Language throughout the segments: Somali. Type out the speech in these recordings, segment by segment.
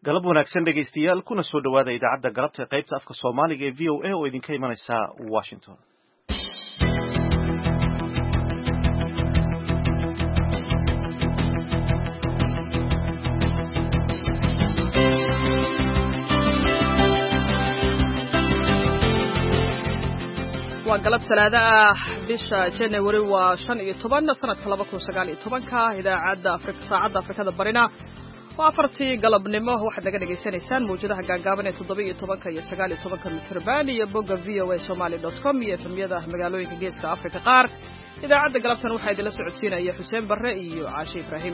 galab wanaagsan dhegaystayaal kuna soo dhawaada idaacadda galabta qaybta afka Soomaaliga ee VOA oo idinka imanaysa Washington. waa galab talaado ah bisha January waa 15 sanadka 2019 idaacadda saacadda Afrikada Barina waa afartii galabnimo waxaad naga dhageysanaysaan mawjadaha gaagaaban ee 17 iyo 19 mitirban iyo bogga voasomali.com iyo efemyada magaalooyinka geeska Afrika qaar idaacadda galabtan waxaa idinla socodsiinaya Xuseen Barre iyo Caashi Ibrahim.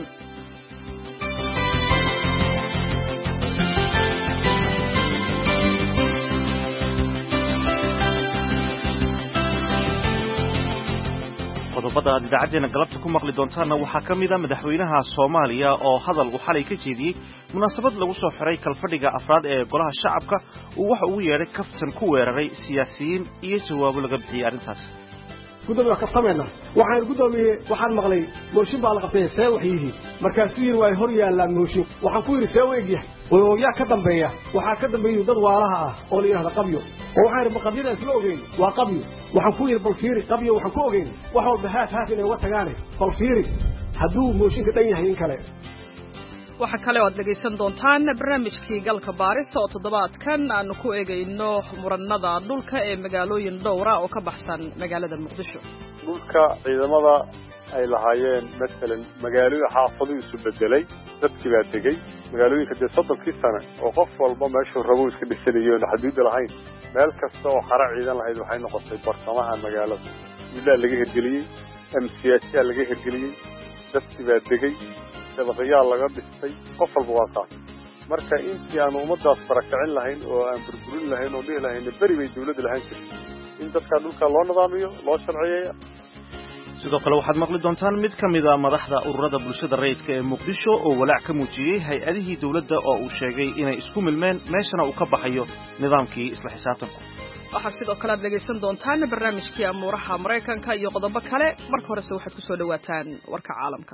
qodobada idaacaddeena galabta ku maqli doontaana waxaa ka mid ah madaxweynaha Soomaaliya oo hadal uu xalay ka jeediyay munaasabad lagu soo xiray kalfadhiga afraad ee golaha shacabka uu waxa uu yeeray kaftan ku weeraray siyaasiyiin iyo jawaabo laga bixiyay arrintaas. gudoomiye kaftameena waxaan maqlay mooshin baa la qabtay see wax yihiin markaasuu yiri way hor yaalaan mooshin waxaan ku yiri see weeg yahay oo yaa ka dambeeya waxa ka dambeeyo dad waalaha ah oo la yiraahdo qabyo oo waxaan yiri maqabyada isla ogeyn waa qabyo waxaan ku yiri bal fiiri qabyo waxaan ku ogeyn wax walba haaf inay uga tagaane bal fiiri hadduu mooshinka dhan yahay in kale. waxa kale oo aad dhageysan doontaan barnaamijkii galka baarista oo toddobaadkan aanu ku eegayno muranada dhulka ee magaalooyin dhowra oo ka baxsan magaalada Muqdisho. dhulka ciidamada ay lahaayeen mesela magaalooyin xaafado isu bedelay dadkii baa degay magaalooyinka 30 sano oo qof walba meeshuu rabo iska dhisanayo xaduud lahayn meel kasta oo xara ciidan lahayd waxay noqotay bartamaha magaalada ilaa laga hirgeliyay MCA laga hirgeliyay dadkii baa degay dabaqayaal laga dhistay qof walba waa qaas marka intii aan ummadaas barakacin lahayn oo aan burburin lahayn oo dhihi lahayn bari bay dawladda lahayn jirtay in dadka dhulka loo nidaamiyo loo sharciyeeyo. sidoo kale waxaad maqli doontaan mid ka mid ah madaxda ururada bulshada rayidka ee Muqdisho oo walaac ka muujiyay hay'adihii dawladda oo uu sheegay inay isku milmeen meeshana uu ka baxayo nidaamkii isla xisaabtanka. waxaa sidoo kale aad dhegaysan doontaan barnaamijkii amuuraha Mareykanka iyo qodobo kale marka horese waxaad ku soo dhawaataan warka caalamka.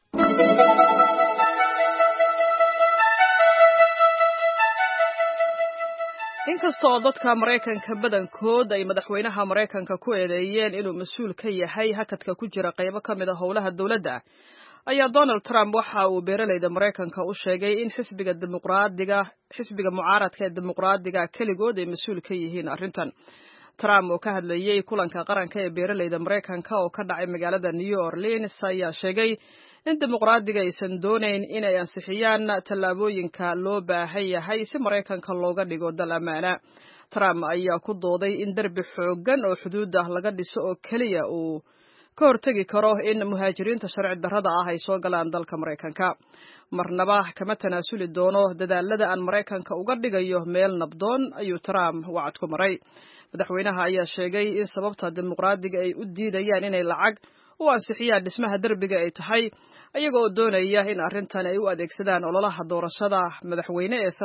inkasta oo dadka Mareykanka badankood ay madaxweynaha Mareykanka ku eedeeyeen inuu mas'uul ka yahay hakadka ku jira qaybo ka mid ah howlaha dawladda ayaa Donald Trump waxa uu beeralayda Mareykanka u sheegay in xisbiga mucaaradka ee dimuqraadiga kaligood ay mas'uul ka yihiin arrintan. Trump oo ka hadlayay kulanka qaranka ee beeralayda Mareykanka oo ka dhacay magaalada New Orleans ayaa sheegay in dimuqraadiga aysan doonayn inay ansixiyaan tallaabooyinka loo baahan yahay si Mareykanka looga dhigo dal amaana. Trump ayaa ku dooday in darbi xooggan oo xuduuda laga dhiso oo kaliya uu ka hortagi karo in muhaajiriinta sharci darrada ah ay soo galaan dalka Mareykanka. marnaba kama tanaasuli doono dadaalada aan Mareykanka uga dhigayo meel nabdoon ayuu Trump wacad ku maray. madaxweynaha ayaa sheegay in sababta dimuqraadiga ay u diidayaan inay lacag u ansixiyaan dhismaha darbiga ay tahay ayaga oo doonaya in arrintan ay u adeegsadaan ololaha doorashada madaxweyne ee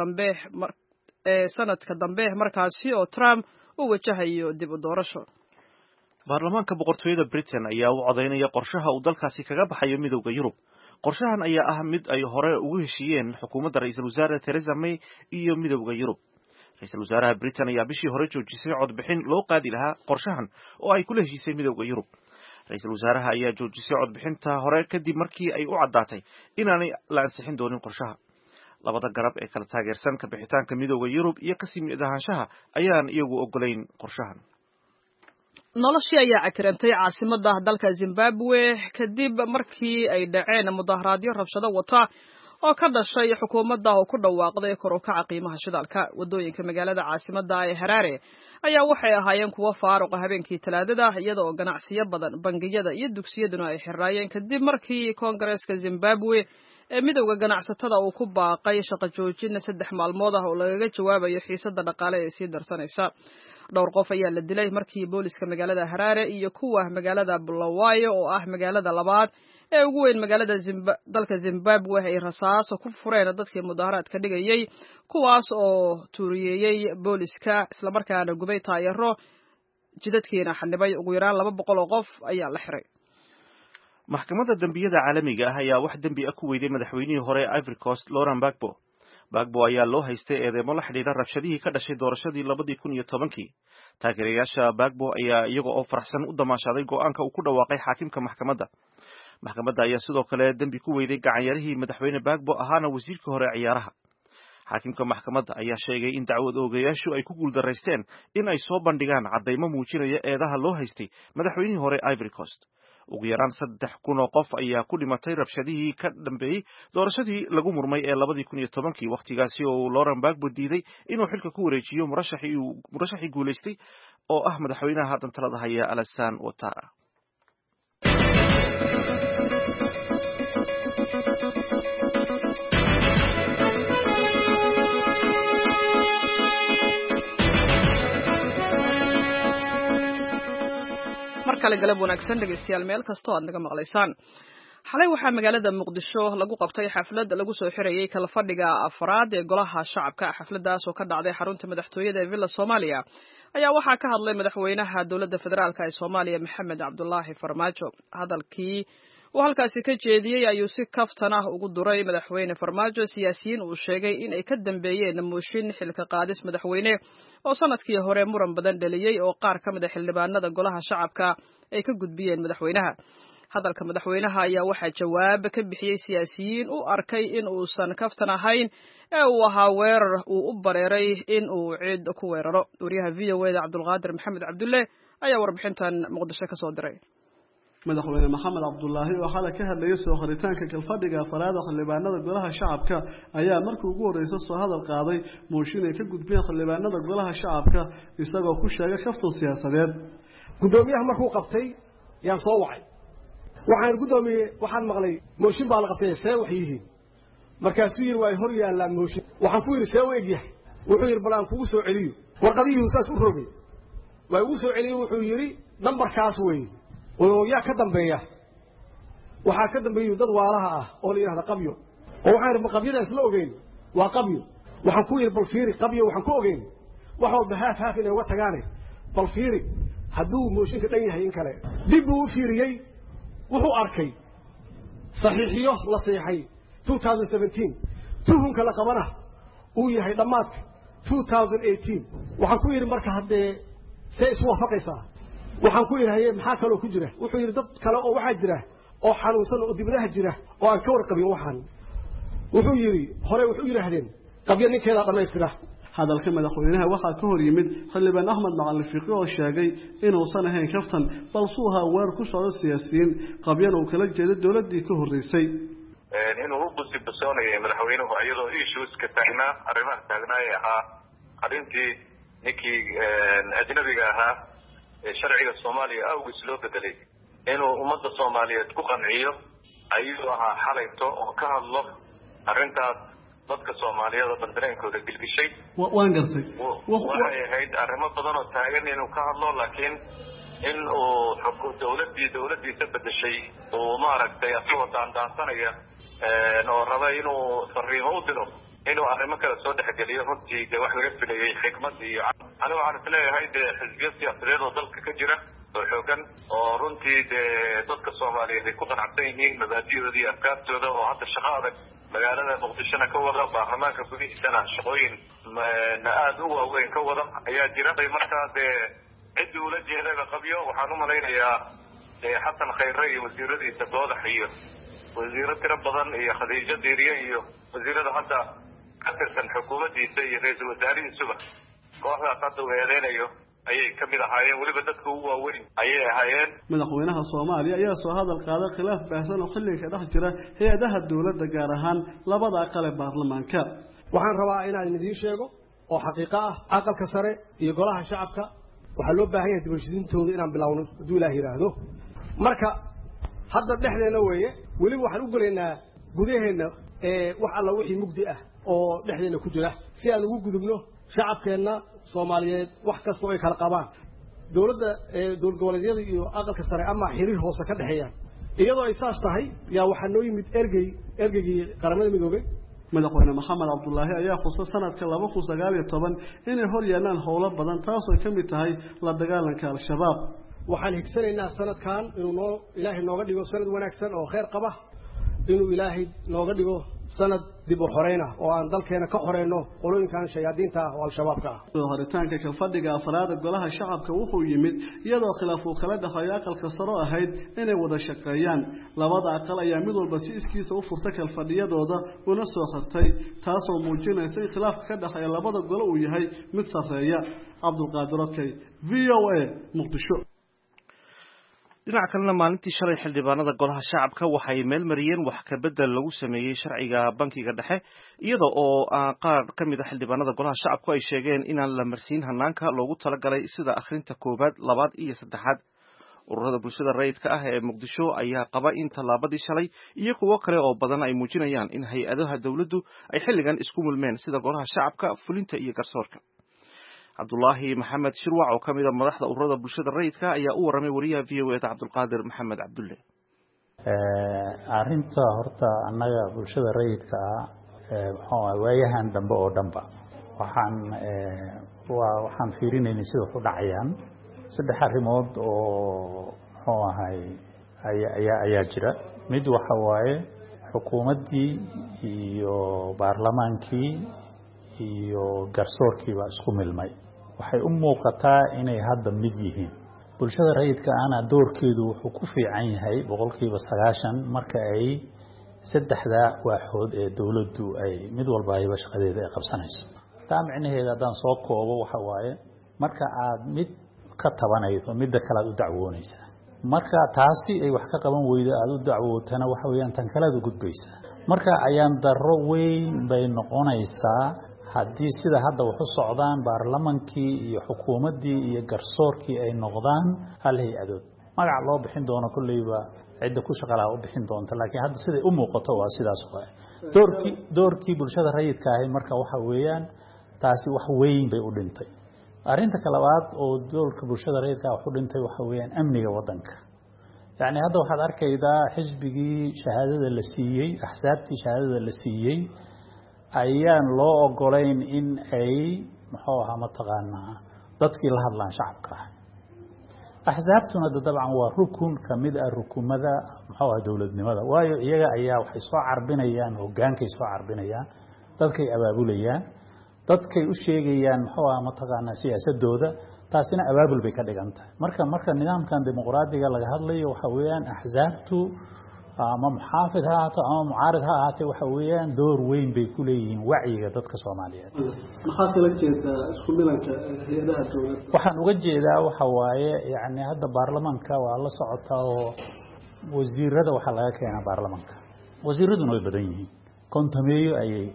sanadka dambe markaasi oo Trump uu wajahayo dib u doorasho. baarlamaanka boqortooyada Britain ayaa u codeynaya qorshaha uu dalkaasi kaga baxayo midowga Yurub. qorshahan ayaa ah mid ay hore ugu heshiiyeen xukuumadda ra'iisul wasaare Theresa May iyo midowga Yurub. ra'iisul wasaaraha Britain ayaa bishii hore joojisay codbixin loo qaadi lahaa qorshahan oo ay kula heshiisay midowga Yurub. ra'iisul wasaaraha ayaa joojisay codbixinta hore kadib markii ay u caddaatay inaanay la ansixin doonin qorshaha. labada garab ee kala taageersan ka bixitaanka midowga Yurub iyo ka sii ahaanshaha ayaan iyagu ogolayn qorshahan. noloshii ayaa cakirantay caasimadda dalka Zimbabwe kadib markii ay dhaceen mudaharaadyo rabshado wata oo ka dhashay xukuumadda oo ku dhawaaqday kor u kaca qiimaha shidaalka. wadooyinka magaalada caasimadda ee Harare ayaa waxay ahaayeen kuwo faaruq habeenkii Talaadada iyada oo ganacsiyo badan bangiyada iyo dugsiyaduna ay xiraayeen kadib markii Koongareeska Zimbabwe ee midowga ganacsatada uu ku baaqay shaqo joojin 3 maalmood ah oo lagaga jawaabayo xiisadda dhaqaale ee sii darsanaysa. dhowr qof ayaa la dilay markii booliska magaalada Harare iyo kuwa magaalada Bulawayo oo ah magaalada labaad ee ugu weyn magaalada dalka Zimbabwe ay rasaas ku fureen dadkii mudaharaadka dhigayay kuwaas oo tuuriyay booliska isla markaana gubay taayaro jidadkiina xanibay ugu yaraan 200 oo qof ayaa la xiray. maxkamadda dambiyada caalamiga ah ayaa wax dambi ah ku weyday madaxweynihii hore Ivory Coast Laurent Gbagbo. Bagbo ayaa loo haystay eedeymo la xidhiidha rabshadihii ka dhashay doorashadii 2010. Taageerayaasha Bagbo ayaa iyaga oo faraxsan u damaashaday go'aanka uu ku dhawaaqay xaakimka maxkamadda. Maxkamadda ayaa sidoo kale dambi ku weyday gacanyarihii madaxweyne Bagbo ahaana wasiirkii hore ciyaaraha. Xaakimka maxkamadda ayaa sheegay in dacwad oogayaashu ay ku guuldareysteen in ay soo bandhigaan caddaymo muujinaya eedaha loo haystay madaxweynihii hore Ivory Coast. Ugu yaraan 3,000 oo qof ayaa ku dhimatay rabshadihii ka dambeeyay doorashadii lagu murmay ee 2010 waqtigaasi oo Laurent Gbagbo diiday inuu xilka ku wareejiyo murashaxii guuleystay oo ah madaxweynaha hadda talada haya Alassane Ouattara. markale galab wanaagsan dhageystayaal meel kasta oo aad naga maqlaysaan xalay waxaa magaalada Muqdisho lagu qabtay xaflad lagu soo xirayay kala fadhiga afraad ee golaha shacabka xafladaas oo ka dhacday xarunta madaxtooyada ee Villa Soomaaliya ayaa waxaa ka hadlay madaxweynaha dowladda federaalka ee Soomaaliya Maxamed Cabdullaahi Farmaajo hadalkii uu halkaasi ka jeediyay ayuu si kaftan ah ugu duray madaxweyne Farmaajo siyaasiyiin uu sheegay in ay ka dambeeyeen mooshin xilka qaadis madaxweyne oo sanadkii hore muran badan dhaliyay oo qaar ka mid ah xildhibaanada golaha shacabka ay ka gudbiyeen madaxweynaha hadalka madaxweynaha ayaa waxaa jawaab ka bixiyay siyaasiyiin u arkay in uusan kaftan ahayn ee uu ahaa weerar uu u bareeray in uu cid ku weeraro wariyaha VOA Cabdulqaadir Maxamed Cabdulle ayaa warbixintan Muqdisho ka soo diray madaxweyne Maxamed Cabdullaahi oo xalay ka hadlayay soo xiritaanka kalfadhiga afraad xildhibaanada golaha shacabka ayaa markii ugu horeysay soo hadal qaaday mooshin ay ka gudbiyeen xildhibaanada golaha shacabka isagoo ku sheegay kaftan siyaasadeed gudoomiyaha markuu qabtay yaan soo wacay waxaan maqlay mooshin baa la qabtay see wax yihiin markaasuu yiri way hor yaalaan mooshin waxaan ku yiri see u egyahay wuxuu yiri balaan kugu soo celiyo warqadii saas u rogay way ugu soo celiyo wuxuu yiri nambarkaas weey oo yaa ka dambeeya waxa ka dambeeyo dad waalaha ah oo la yiraahdo qabyo oo waxaan rabaa qabyadaas la ogeyn waa qabyo waxaan ku yiri bal fiiri qabyo waxaan ku ogeyn wax walba haaf inay uga tagaane bal fiiri hadduu mooshinka dhan yahay in kale dib uu fiiriyay wuxuu arkay saxiixiyo la saxiixay 2017 tuhunka la qabana uu yahay dhamaadka 2018 waxaan ku yiri marka hadee say isku waafaqaysaa waxaan ku yiraahday maxaa kale oo ku jira wuxuu yiri dad kale oo waxa jira oo xanuunsan oo dibadaha jira oo aan ka warqabin waxaan wuxuu yiri hore wuxuu yiraahdeen qabyo ninkeeda dhameystira hadalka madaxweynaha waxa ka hor yimid xildhibaan Ahmed Macalin Fiqi oo sheegay inuu san ahayn kaftan balse uu ahaa weer ku socda siyaasiyiin qabyana uu kala jeeday dawladii ka horeysay inuu u busbusoonayo madaxweynuhu iyadoo issues ka taagnaa arrimaha taagnaa ahaa arrintii ninkii ajnabiga ahaa sharciga Soomaaliya awgis loo bedelay inuu ummadda Soomaaliyeed ku qanciyo ayuu ahaa xalayto oo ka hadlo arrintaas dadka Soomaaliyeed bandareenkooda gilgishay waan gartay waxay ahayd arrimo badan oo taagan inuu ka hadlo laakiin in uu xukuumadda dawladdiisa bedeshay oo maaragtay asoo daandaansanaya oo raba inuu fariimo u diro inuu arrimo kale soo dhaxgeliyo runtii wax laga filayay xikmad iyo aniga waxaan isleeyahay xisbiya siyaasadeed oo dalka ka jira oo xoogan oo runtii dadka Soomaaliyeed ay ku qanacsan yihiin mabaadi'dooda iyo afkaartooda oo hadda shaqo adag magaalada Muqdisho ka wada baarlamaanka gudihiisana shaqooyin aad u waaweyn ka wada ayaa jira markaa cid ula jeedada qabyo waxaan u malaynayaa Xasan Khayre iyo wasiiradiisa doodax iyo wasiirada tira badan iyo Khadiija Diiriye iyo wasiirada hadda katirsan xukuumaddiisa iyo ra'iisul wasaarihiisuba kooxdaas hadda weeraraynayo ayay ka mid ahaayeen waliba dadka ugu waaweyn ayay ahaayeen madaxweynaha Soomaaliya ayaa soo hadal qaaday khilaaf baahsan oo xilliga dhex jira hay'adaha dawladda gaar ahaan labada aqal ee baarlamaanka waxaan rabaa inaan idin sheego oo xaqiiqo ah aqalka sare iyo golaha shacabka waxa loo baahan yahay dibashadiintooda inaan bilaawno haduu Ilaahay yiraahdo marka hadda dhexdeena weeye wali waxaan u galeynaa gudaheena wax alla wixii mugdi ah oo dhexdeena ku jira si aan ugu gudubno shacabkeena Soomaaliyeed wax kasta oo ay kala qabaan dawladda dawlad goboleedyada iyo aqalka sare ama xiriir hoose ka dhaxeeyaan iyadoo ay saas tahay yaa waxa noo yimid ergeygii qaramada midoobay madaxweyne Maxamed Cabdullaahi ayaa khusay sanadka 2019 inay hor yeelaan howlo badan taas oo ka mid tahay la dagaalanka al-shabaab waxaan higsanaynaa sanadkan inuu Ilaahay nooga dhigo sanad wanaagsan oo khayr qaba inuu Ilaahay nooga dhigo sanad dib u xoreyna oo aan dalkeena ka xoreyno qolooyinkan shayaadiinta oo al-shabaabka ah horitaanka kalfadhiga afraad golaha shacabka wuxuu yimid iyadoo khilaaf uu kala dhaxeeyo aqalka sare ahayd inay wada shaqeeyaan labada aqal ayaa mid walba si iskiisa u furtay kalfadhiyadooda una soo xirtay taasoo muujinaysa in khilaafka ka dhaxeeya labada gole uu yahay mid sareeya cabdulqaadir okey VOA muqdisho dhinaca kalena maalintii shalay xildhibaanada golaha shacabka waxay meel mariyeen wax ka bedel lagu sameeyey sharciga bankiga dhexe iyada oo qaar ka mid ah xildhibaanada golaha shacabku ay sheegeen inaan la marsiin hanaanka loogu talagalay sida akhrinta koowaad labaad iyo saddexaad ururada bulshada rayidka ah ee muqdisho ayaa qaba in tallaabadii shalay iyo kuwo kale oo badan ay muujinayaan in hay-adaha dowladdu ay xilligan isku mulmeen sida golaha shacabka fulinta iyo garsoorka cabdulaahi maxamed shirwac oo ka mid a madaxda ururada bulshada rayidka ayaa u warramay wariyaha VOA cabdulqaadir maxamed cabdulle arrinta horta annaga bulshada rayidka ah waayahan dambe oo dhanba waxaan fiirinaynay sida wax u dhacayaan saddex arrimood oo muxuu ahay ayaa jira mid waxa waaye xukuumaddii iyo baarlamaankii iyo garsoorkii baa isku milmay waxay u muuqataa inay hadda mid yihiin bulshada rayidka ana doorkeedu wuxuu ku fiican yahay 90% marka ay saddexda waaxood ee dawladdu ay mid walba ay shaqadeeda ay qabsanayso taa micnaheedu hadaan soo koobo waxa waaye marka aad mid ka tabanayso midda kale aad u dacwoonaysa marka taasi ay wax ka qaban weydo aad u dacwootana waxa weeyaan tan kale aad u gudbaysa marka ayaan darro weyn bay noqonaysaa haddii sida hadda wax u socdaan baarlamankii iyo xukuumaddii iyo garsoorkii ay noqdaan hal hay-adood magac loo bixin doono kulleyba cidda ku shaqalaa u bixin doonta laakiin hadda siday u muuqato waa sidaas waay doorkii bulshada rayidka ahay marka waxa weeyaan taasi wax weyn bay u dhintay arrinta kalabaad oo doolka bulshada rayidka wax u dhintay waxa weeyaan amniga waddanka yacni hadda waxaad arkaydaa xisbigii shahaadada la siiyey axsaabtii shahaadada la siiyey ayaan loo ogolayn in ay muxuu ahaa mataqaanaa dadkii la hadlaan shacabka ah axsaabtuna dabcan waa rukun ka mid ah rukumada muxuu ahaa dowladnimada waayo iyaga ayaa waxay soo carbinayaan hogaankay soo carbinayaan dadkay abaabulayaan dadkay u sheegayaan muxuu ahaa mataqaanaa siyaasadooda taasina abaabul bay ka dhigan tahay marka nidaamkan dimuqraadiga laga hadlayo waxa weeyaan axsaabtu ama muxaafid ha ahaato ama mucaarid ha ahaatee waxa weeyaan door weyn bay ku leeyihiin wacyiga dadka Soomaaliyeed maxaa kala jeedaa isku milanka hay'adaha dawladda waxaan uga jeedaa waxa waaye yaani hadda baarlamaanka waa la socotaa oo wasiirada waxa laga keenaa baarlamaanka wasiiraduna way badan yihiin kontameeyo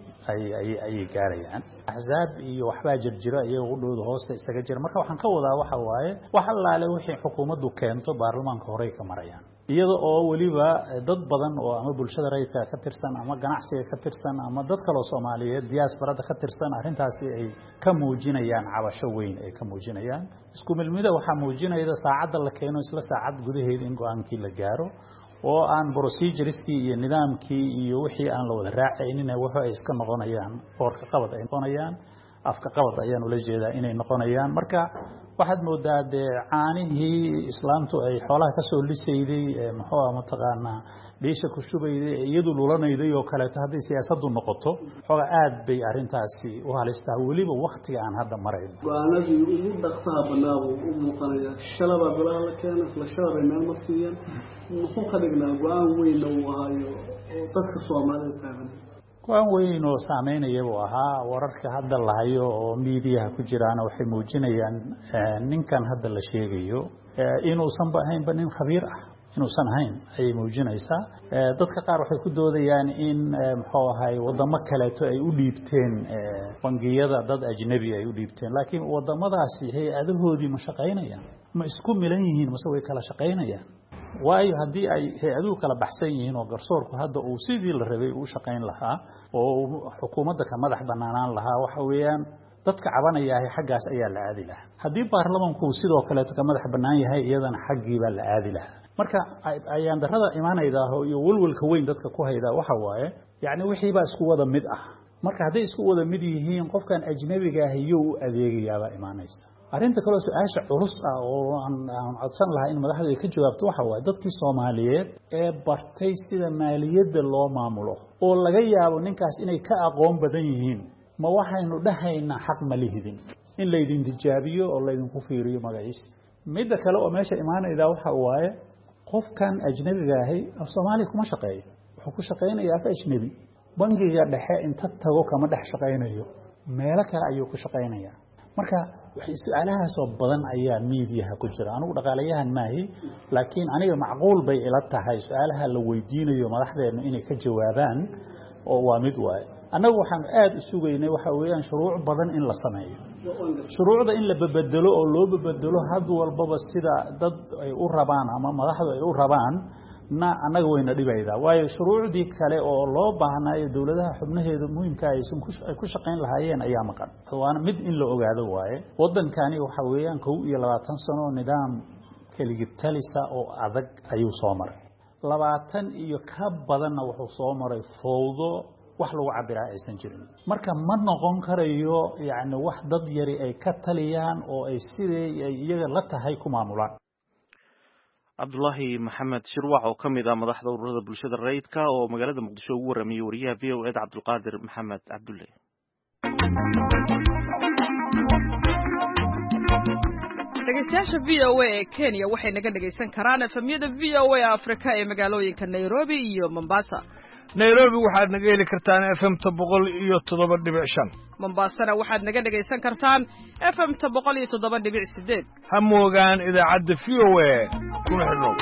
ay gaarayaan axsaab iyo waxba jirjira iyagu dhowdo hoosta isaga jira marka waxaan ka wadaa waxa waaye wax allaale wixii xukuumaddu keento baarlamaanka hore ka marayaan iyada oo waliba dad badan oo ama bulshada rayidka ka tirsan ama ganacsiga ka tirsan ama dad kale oo Soomaaliyeed diasporada ka tirsan arrintaasi ay ka muujinayaan cabasho weyn ay ka muujinayaan isku milmida waxa muujinayda saacada la keeno isla saacad gudaheed in go'aankii la gaaro oo aan procedureskii iyo nidaamkii iyo wixii aan la wada raacaynin waxa ay iska noqonayaan qorka qabad ay noqonayaan afka qabad ayaan ula jeedaa inay noqonayaan marka waxaad moodaa caanihii islaamtu ay xoolaha ka soo lisayday muxuu ahaa mataqaanaa dhiisha ku shubayday iyadu lulanayday oo kale haddii siyaasaddu noqoto xoga aad bay arrintaasi u halistaa waliba waqtiga aan hadda marayno go'aanadii ugu dhaqsaha banaadu u muuqanaya shalaba golaha la keenay isla shalaba meel marsiiyeen muxuu ka dhignaa go'aan weyn oo ahayo oo dadka Soomaaliyeed taagan go'aan weyn oo saameynaya buu ahaa wararka hadda la hayo oo miidiyaha ku jiraan waxay muujinayaan ninkan hadda la sheegayo inuusan ahayn nin khabiir ah inuusan ahayn ay muujinaysaa dadka qaar waxay ku doodayaan in muxuu ahay wadamo kale ay u dhiibteen bangiyada dad ajnabi ay u dhiibteen laakiin wadamadaasi hay'adahoodii ma shaqeynayaan ma isku milan yihiin mase way kala shaqeynayaan waayo haddii ay hay-aduhu kala baxsan yihiin oo garsoorku hadda uu sidii la rabay u shaqayn lahaa oo xukuumadda ka madax banaanaan lahaa waxa weeyaan dadka cabanaya xaggaas ayaa la aadi lahaa haddii baarlamaanku sidoo kale ka madax banaan yahay iyadana xaggii baa la aadi lahaa marka ayaan darrada imaanayda iyo walwalka weyn dadka ku hayda waxa waaye yaani wixii baa isku wada mid ah marka hadday isku wada mid yihiin qofkan ajnabiga ah iyo u adeegayaaba imaanaysa arrinta kale su'aasha culus ah oo aan codsan lahaa in madaxda ka jawaabto waxa waaye dadkii Soomaaliyeed ee bartay sida maaliyadda loo maamulo oo laga yaabo ninkaas inay ka aqoon badan yihiin ma waxaynu dhahaynaa xaq ma lihidin in la idin tijaabiyo oo la idin ku fiiriyo magaciisa midda kale oo meesha imaanayda waxa waaye qofkan ajnabiga ah Soomaali kuma shaqeeyo wuxuu ku shaqeynayaa af ajnabi bangiga dhexe inta tago kama dhex shaqeynayo meelo kale ayuu ku shaqeynayaa marka waxay su'aalahaas oo badan ayaa miidiyaha ku jira anigu dhaqaalayahan maahi laakiin aniga macquul bay ila tahay su'aalaha la weydiinayo madaxdeena inay ka jawaabaan oo waa mid waay anagu waxaan aad u sugaynay waxa weeyaan shuruuc badan in la sameeyo shuruucda in la bedelo oo loo bedelo had walbaba sida dad ay u rabaan ama madaxdu ay u rabaan anaga wayna dhibaydaa waayo shuruucdii kale oo loo baahnaayo dawladaha xubnaheeda muhiimka ay ku shaqeyn lahaayeen ayaa maqan waana mid in la ogaado waaye wadankani waxa weeyaan 22 sano nidaam kaligtalisa oo adag ayuu soo maray 20 iyo ka badanna wuxuu soo maray fowdo wax lagu cabiraa aysan jirin marka ma noqon karayo yaani wax dad yari ay ka taliyaan oo ay sidee iyaga la tahay ku maamulaan Abdullahi Maxamed Shirwax oo kamid ah madaxda ururada bulshada rayidka oo magaalada Muqdisho ugu waramiyay wariyaha VOA Cabdulqaadir Maxamed Cabdulle dhegeystayaasha VOA ee Kenya waxay naga dhageysan karaan efemyada VOA Afrika ee magaalooyinka Nairobi iyo Mombasa Nairobi waxaad naga heli kartaan FM 107.5 Mombasana waxaad naga dhageysan kartaan FM 107.8 ha moogaan idaacadda VOA kuna xidhnow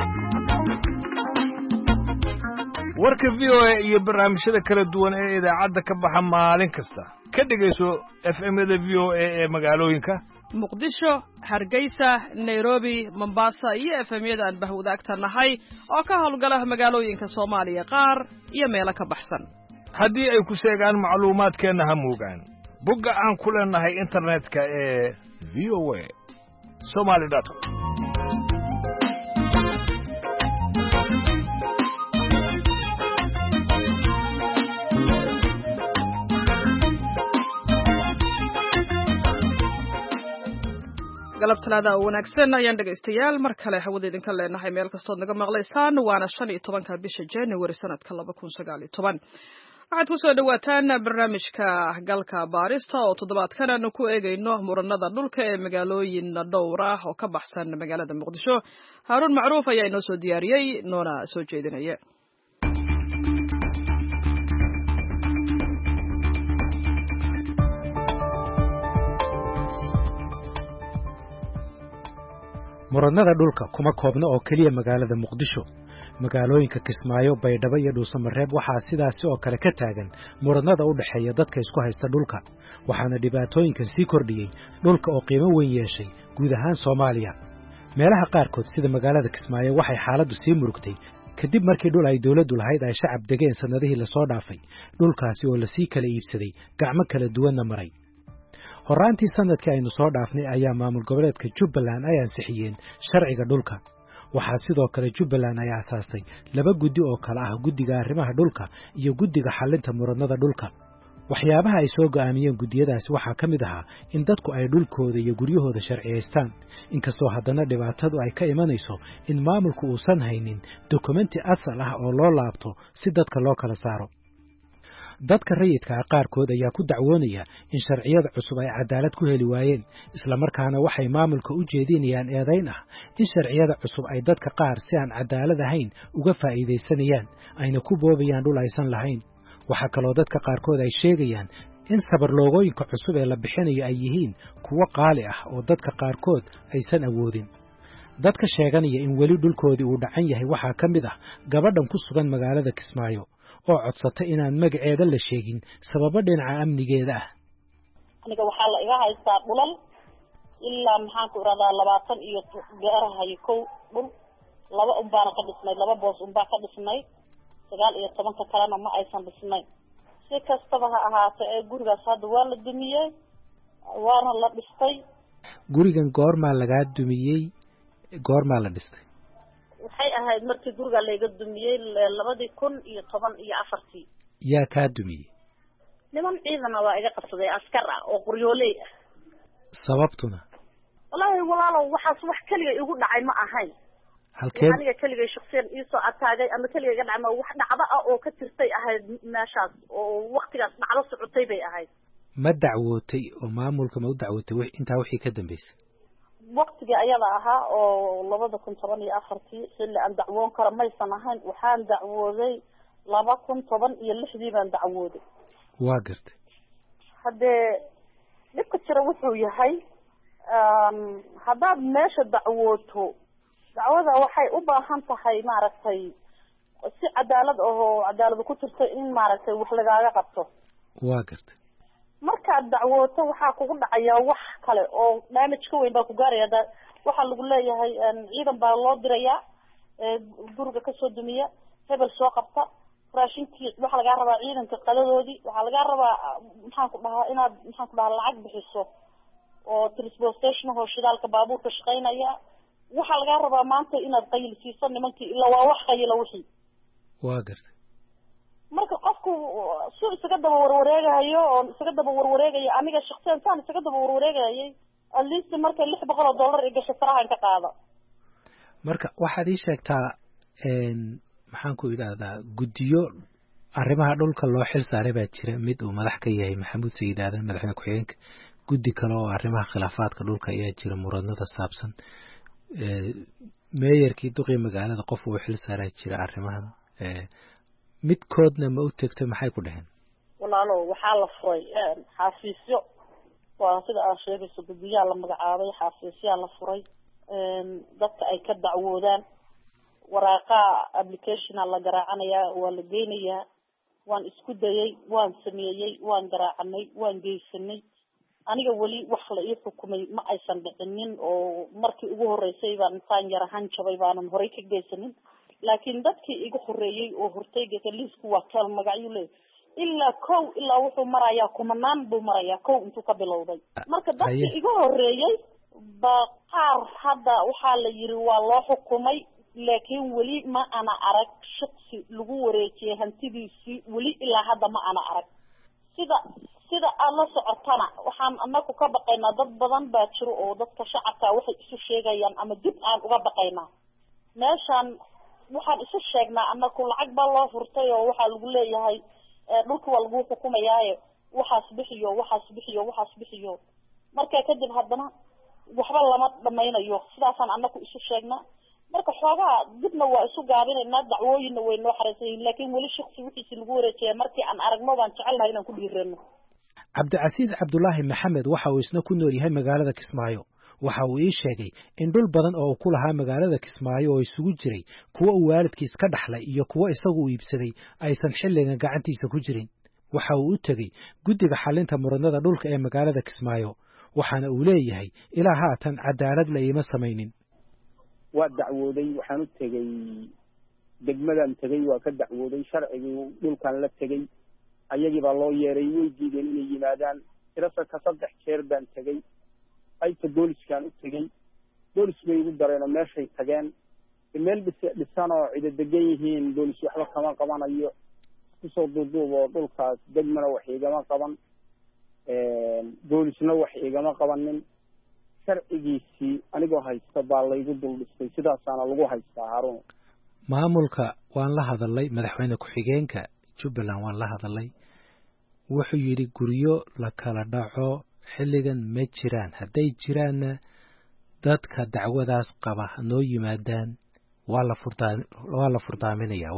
warka VOA iyo barnaamijyada kala duwan ee idaacadda ka baxa maalin kasta ka dhageyso FM-yada VOA ee magaalooyinka Muqdisho, Hargeysa, Nairobi, Mombasa iyo FM-yada aan bahwadaagta nahay oo ka howlgala magaalooyinka Soomaaliya qaar iyo meelo ka baxsan. Haddii ay ku sheegaan macluumaadkeena ha moogaan bogga aan ku leenahay internetka ee voa.somali.com galab talaada oo wanaagsan ayaan dhageystayaal mar kale hawada idinka leenahay meel kastoo naga maqlaysaan waana 15 bisha January sanadka 2019 waxaad ku soo dhawaataan barnaamijka galka baarista oo toddobaadkan aanu ku eegayno muranada dhulka ee magaalooyin dhowr ah oo ka baxsan magaalada Muqdisho Haroon Macruuf ayaa inoo soo diyaariyay noona soo jeedinaya muranada dhulka kuma koobna oo kaliya magaalada Muqdisho magaalooyinka Kismaayo Baydhabo iyo Dhuusamareeb waxaa sidaas oo kale ka taagan muranada u dhaxeeya dadka isku haysta dhulka waxaana dhibaatooyinkan sii kordhiyay dhulka oo qiimo weyn yeeshay guud ahaan Soomaaliya meelaha qaarkood sida magaalada Kismaayo waxay xaaladdu sii murugtay kadib markii dhul ay dawladdu lahayd ay shacab degeen sanadihii la soo dhaafay dhulkaasi oo la sii kala iibsaday gacmo kala duwanna maray horaantii sanadkii aynu soo dhaafnay ayaa maamul goboleedka Jubbaland ay ansixiyeen sharciga dhulka waxaa sidoo kale Jubbaland ay aasaasay 2 guddi oo kala ah guddiga arrimaha dhulka iyo guddiga xalinta muranada dhulka waxyaabaha ay soo go'aamiyeen guddiyadaasi waxaa ka mid ahaa in dadku ay dhulkooda iyo guryahooda sharciyeystaan inkastoo haddana dhibaatadu ay ka imanayso in maamulku uusan haynin dokumenti asal ah oo loo laabto si dadka loo kala saaro dadka rayidka qaarkood ayaa ku dacwoonaya in sharciyada cusub ay cadaalad ku heli waayeen isla markaana waxay maamulka u jeedinayaan eedayn ah in sharciyada cusub ay dadka qaar si aan cadaalad ahayn uga faa'iideysanayaan ayna ku boobayaan dhul aysan lahayn waxa kaloo dadka qaarkood ay sheegayaan in sabar loogooyinka cusub ee la bixinayo ay yihiin kuwo qaali ah oo dadka qaarkood aysan awoodin dadka sheeganaya in weli dhulkoodii uu dhacan yahay waxaa ka mid ah gabadhan ku sugan magaalada Kismaayo oo codsatay inaan magaceeda la sheegin sababo dhinaca amnigeeda ah aniga waxaa la iga haystaa dhulal ilaa maxaan ku iradaa 20 iyo gaarahay kow dhul laba baan ka dhisnay laba boos baan ka dhisnay 19 kalena ma aysan dhisnay si kastaba ha ahaatee gurigaas hadda waa la dumiyay waana la dhistay gurigan goorma laga dumiyay goorma la dhistay waxay ahayd markii guriga laga dumiyay 2014 yaa ka dumiyay niman ciidan waa iga qabsaday askar ah oo qoryooley ah sababtuna wallahi walaalow waxaas wax kaliya igu dhacay ma ahayn halkeen aniga kaliya shakhsiyan isoo ataagay ama kaliya iga dhacay ma wax dhacdo ah oo ka tirtay ahayd meeshaas oo waqtigaas dhacdo socotay bay ahayd ma dacwootay oo maamulka ma u dacwootay intaa wixii ka dambeysay waqtigii ayada ahaa oo 2014 xilli aan dacwoon karo maysan ahayn waxaan dacwooday 2016 baan dacwooday waa gartay haddee dhibka jira wuxuu yahay haddaad meesha dacwooto dacwada waxay u baahan tahay maaragtay si cadaalad ahoo cadaalad ku jirto in maaragtay wax lagaaga qabto waa gartay markaad dacwooto waxaa kugu dhacaya wax kale oo damage ka weyn baa ku gaaraya waxaa lagu leeyahay ciidan baa loo dirayaa guriga kasoo dumiya hebel soo qabta raashinkii waxaa lagaa rabaa ciidanka qaladoodii waxaa lagaa rabaa maxaan ku dhahaa inaad maxaan ku dhahaa lacag bixiso oo transportation oo shidaalka baabuurka shaqaynaya waxaa lagaa rabaa maanta inaad qayl siiso nimankii ilaa waa wax qayla wixii waa gartay marka qofku suu isaga daba warwareegayo oo isaga daba warwareegayo aniga shakhsiyan saan isaga daba warwareegayay at least marka $600 ay gasho farahan ka qaado marka waxaad ii sheegtaa maxaan ku idhaahdaa guddiyo arrimaha dhulka loo xil saaray baa jira mid uu madax ka yahay maxamuud sayid aadan madaxweyne ku-xigeenka guddi kale oo arrimaha khilaafaadka dhulka ayaa jira muranada saabsan meeyarkii duqii magaalada qof uu xil saaraa jira arrimahan midkoodna ma u tegto maxay ku dhaheen walaalo waxaa la furay xafiisyo waa sida aad sheegayso guddiyaa la magacaabay xafiisyaa la furay dadka ay ka dacwoodaan waraaqaa applicationa la garaacanayaa waa la geynayaa waan isku dayay waan sameeyey waan garaacanay waan geysanay aniga weli wax la ii xukumay ma aysan dhicinin oo markii ugu horeysay baan intaan yar ahaan jabay baanan horey ka geysanin laakiin dadkii igu horeeyay oo hortayga liisku waa kal magacyo leey ilaa wuxuu marayaa kumanaan buu marayaa kow intuu ka bilowday marka dadkii igu horeeyay ba qaar hadda waxaa la yiri waa loo xukumay laakiin weli ma ana arag shakhsi lagu wareejiyay hantidiisii weli ilaa hadda ma ana arag sida aan la socotana waxaan anaku ka baqaynaa dad badan baa jiro oo dadka shacabka waxay isu sheegayaan ama dib aan uga baqaynaa meeshan waxaan isu sheegnaa anaku lacag baa loo furtay oo waxaa lagu leeyahay dhulka waa lagu xukumayaaye waxaas bixiyo marka kadib haddana waxba lama dhamaynayo sidaasaan anaku isu sheegnaa marka xoogaa dibna waa isu gaabinaynaa dacwooyinna way noo xareysan laakiin weli shakhsi wixiisi lagu wareejiyay markii aan aragno baan jecelnahay inaan ku dhiirano cabdicasiis cabdulaahi maxamed waxa uu isna ku nool yahay magaalada Kismaayo waxa uu ii sheegay in dhul badan oo ku lahaa magaalada Kismaayo oo isugu jiray kuwa uu waalidkiis ka dhaxlay iyo kuwa isagu u iibsaday aysan xilligan gacantiisa ku jirin waxa uu u tagay guddiga xalinta muranada dhulka ee magaalada Kismaayo waxaana uu leeyahay ilaa haatan cadaalad la iima samaynin waa dacwooday waxaan u tagay degmadan tagay waa ka dacwooday sharcigii dhulkan la tagay ayagii baa loo yeeray way diideen inay yimaadaan tirasa ka 3 jeer baan tagay ayta booliskan u tagay boolis bay ugu dareen meeshay tageen meel dhisan oo cid degan yihiin boolis waxba kama qabanayo kusoo duuduubo dhulkaas degmana wax igama qaban boolisna wax igama qabanin sharcigiisii anigoo haysta baa laygu dul dhistay sidaasaana lagu haystaa Haruun maamulka waan la hadalay madaxweyne ku-xigeenka Jubbaland waan la hadalay wuxuu yiri guriyo la kala dhaco xilligan ma jiraan hadday jiraanna dadka dacwadaas qaba noo yimaadaan waa la furdaaminaya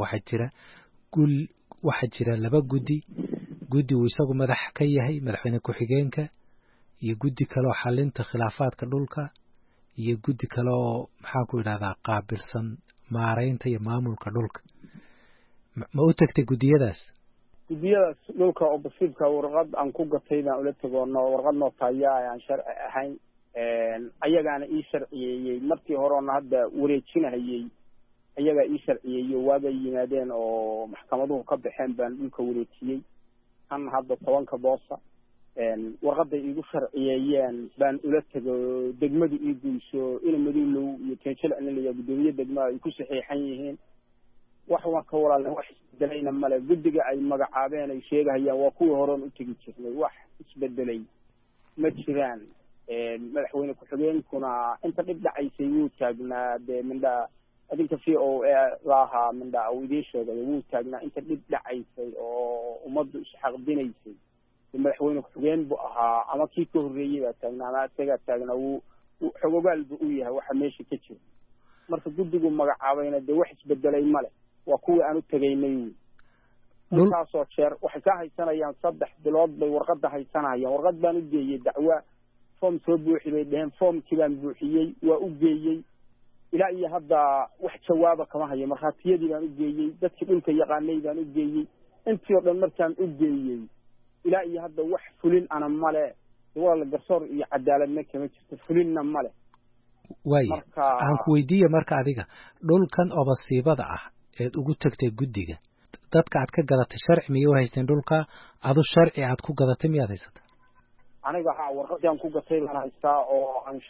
waxa jira laba guddi uu isagu madax ka yahay madaxweyne ku-xigeenka iyo guddi kale oo xalinta khilaafaadka dhulka iyo guddi kale oo maxaan ku idhahdaa qaabilsan maareynta iyo maamulka dhulka ma u tagtay guddiyadaas dhulka oo basiibka warqad aan ku gatay baan ula tagono warqad noo taaya aan sharci ahayn ayagaana ii sharciyeeyay markii horeona hadda wareejinayay ayagaa ii sharciyeeyay waagay yimaadeen oo maxkamaduhu ka baxeen baan dhulka wareejiyey kan hadda 10 boosa warqaday iigu sharciyeeyeen baan ula tago degmadu ii guyso ina maduulow iyo teejel anilaya gudoomiye degmada ay ku saxiixan yihiin wax waan ka walaalnay wax isbedelayna male guddiga ay magacaabeen ay sheegayaan waa kuwii hore u tagi jirnay wax isbedelay ma jiraan madaxweyne ku-xigeenkuna inta dhib dhacaysay wuu taagnaa dee mindha adinka v o laahaa mindha uu idiin sheegay wuu taagnaa inta dhib dhacaysay oo ummaddu isxaqdinaysay madaxweyne ku-xigeen buu ahaa ama kii ka horreeyey baa taagnaa ama isagaa taagnaa wuu xogogaal bu u yahay waxa meesha ka jira marka guddigu magacaabayna dee wax isbedelay male waa kuwii aan u tegaynay wy intaasoo jeer waxay ka haysanayaan 3 bilood bay warqadda haysanayaan warqad baan u geeyey dacwa foom soo buuxi bay dheheen foomkii baan buuxiyey waa u geeyey ilaa iyo hadda wax jawaaba kama hayo markhaatiyadii baan u geeyey dadkii dhulka yaqaanay baan u geeyey intii oo dhan markaan u geeyey ilaa iyo hadda wax fulin ana male wala garsoor iyo cadaaladna kama jirto fulinna male way aan ku weydiiyo marka adiga dhulkan obasiibada ah ee ugu tagtay guddiga dadka aad ka gadatay sharci miyay u haysteen dhulka adu sharci aad ku gadatay miyaad haysataa aniga warqadii aan ku gatay baan haystaa oo aan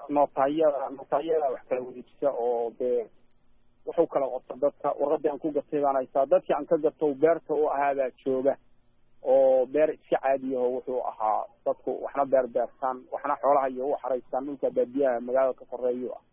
notaayada wax kala wareejisa oo dee wuxuu kala qota dadka warqadii aan ku gatay baan haystaa dadkii aan ka gato beerta u ahaa baa jooga oo beer iska caadiyaho wuxuu ahaa dadku waxna beertaan waxna xoolaha iyo u xaraystaan dhulka baadiyaha magaalada ka koreeyo ah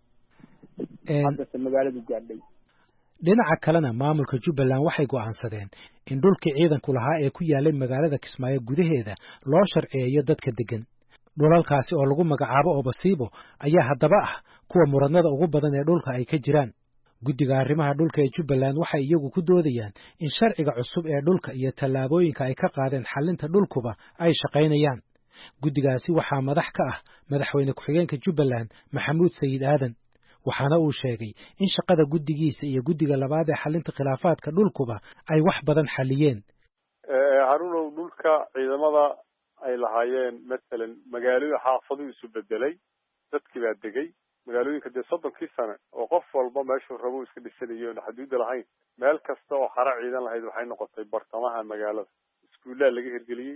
haddase magaaladu gaadhay dhinaca kalena maamulka Jubbaland waxay go'aansadeen in dhulkii ciidanku lahaa ee ku yaalay magaalada Kismaayo gudaheeda loo sharciyeeyo dadka degan dhulalkaasi oo lagu magacaabo Obasiibo ayaa haddaba ah kuwa muranada ugu badan ee dhulka ay ka jiraan guddiga arrimaha dhulka ee Jubbaland waxay iyagu ku doodayaan in sharciga cusub ee dhulka iyo tallaabooyinka ay ka qaadeen xalinta dhulkuba ay shaqaynayaan guddigaasi waxaa madax ka ah madaxweyne ku-xigeenka Jubbaland Maxamuud Sayid Aadan waxaana uu sheegay in shaqada guddigiisa iyo guddiga labaad ee xalinta khilaafaadka dhulkuba ay wax badan xaliyeen haruunow dhulka ciidamada ay lahaayeen matalan magaalooyin xaafado isu bedelay dadkii baa degay magaalooyinka dee 30 sano oo qof walba meeshuu rabo iska dhisanayo oo xuduud lahayn meel kasta oo xara ciidan lahayd waxay noqotay bartamaha magaalada iskuulada laga hirgeliyay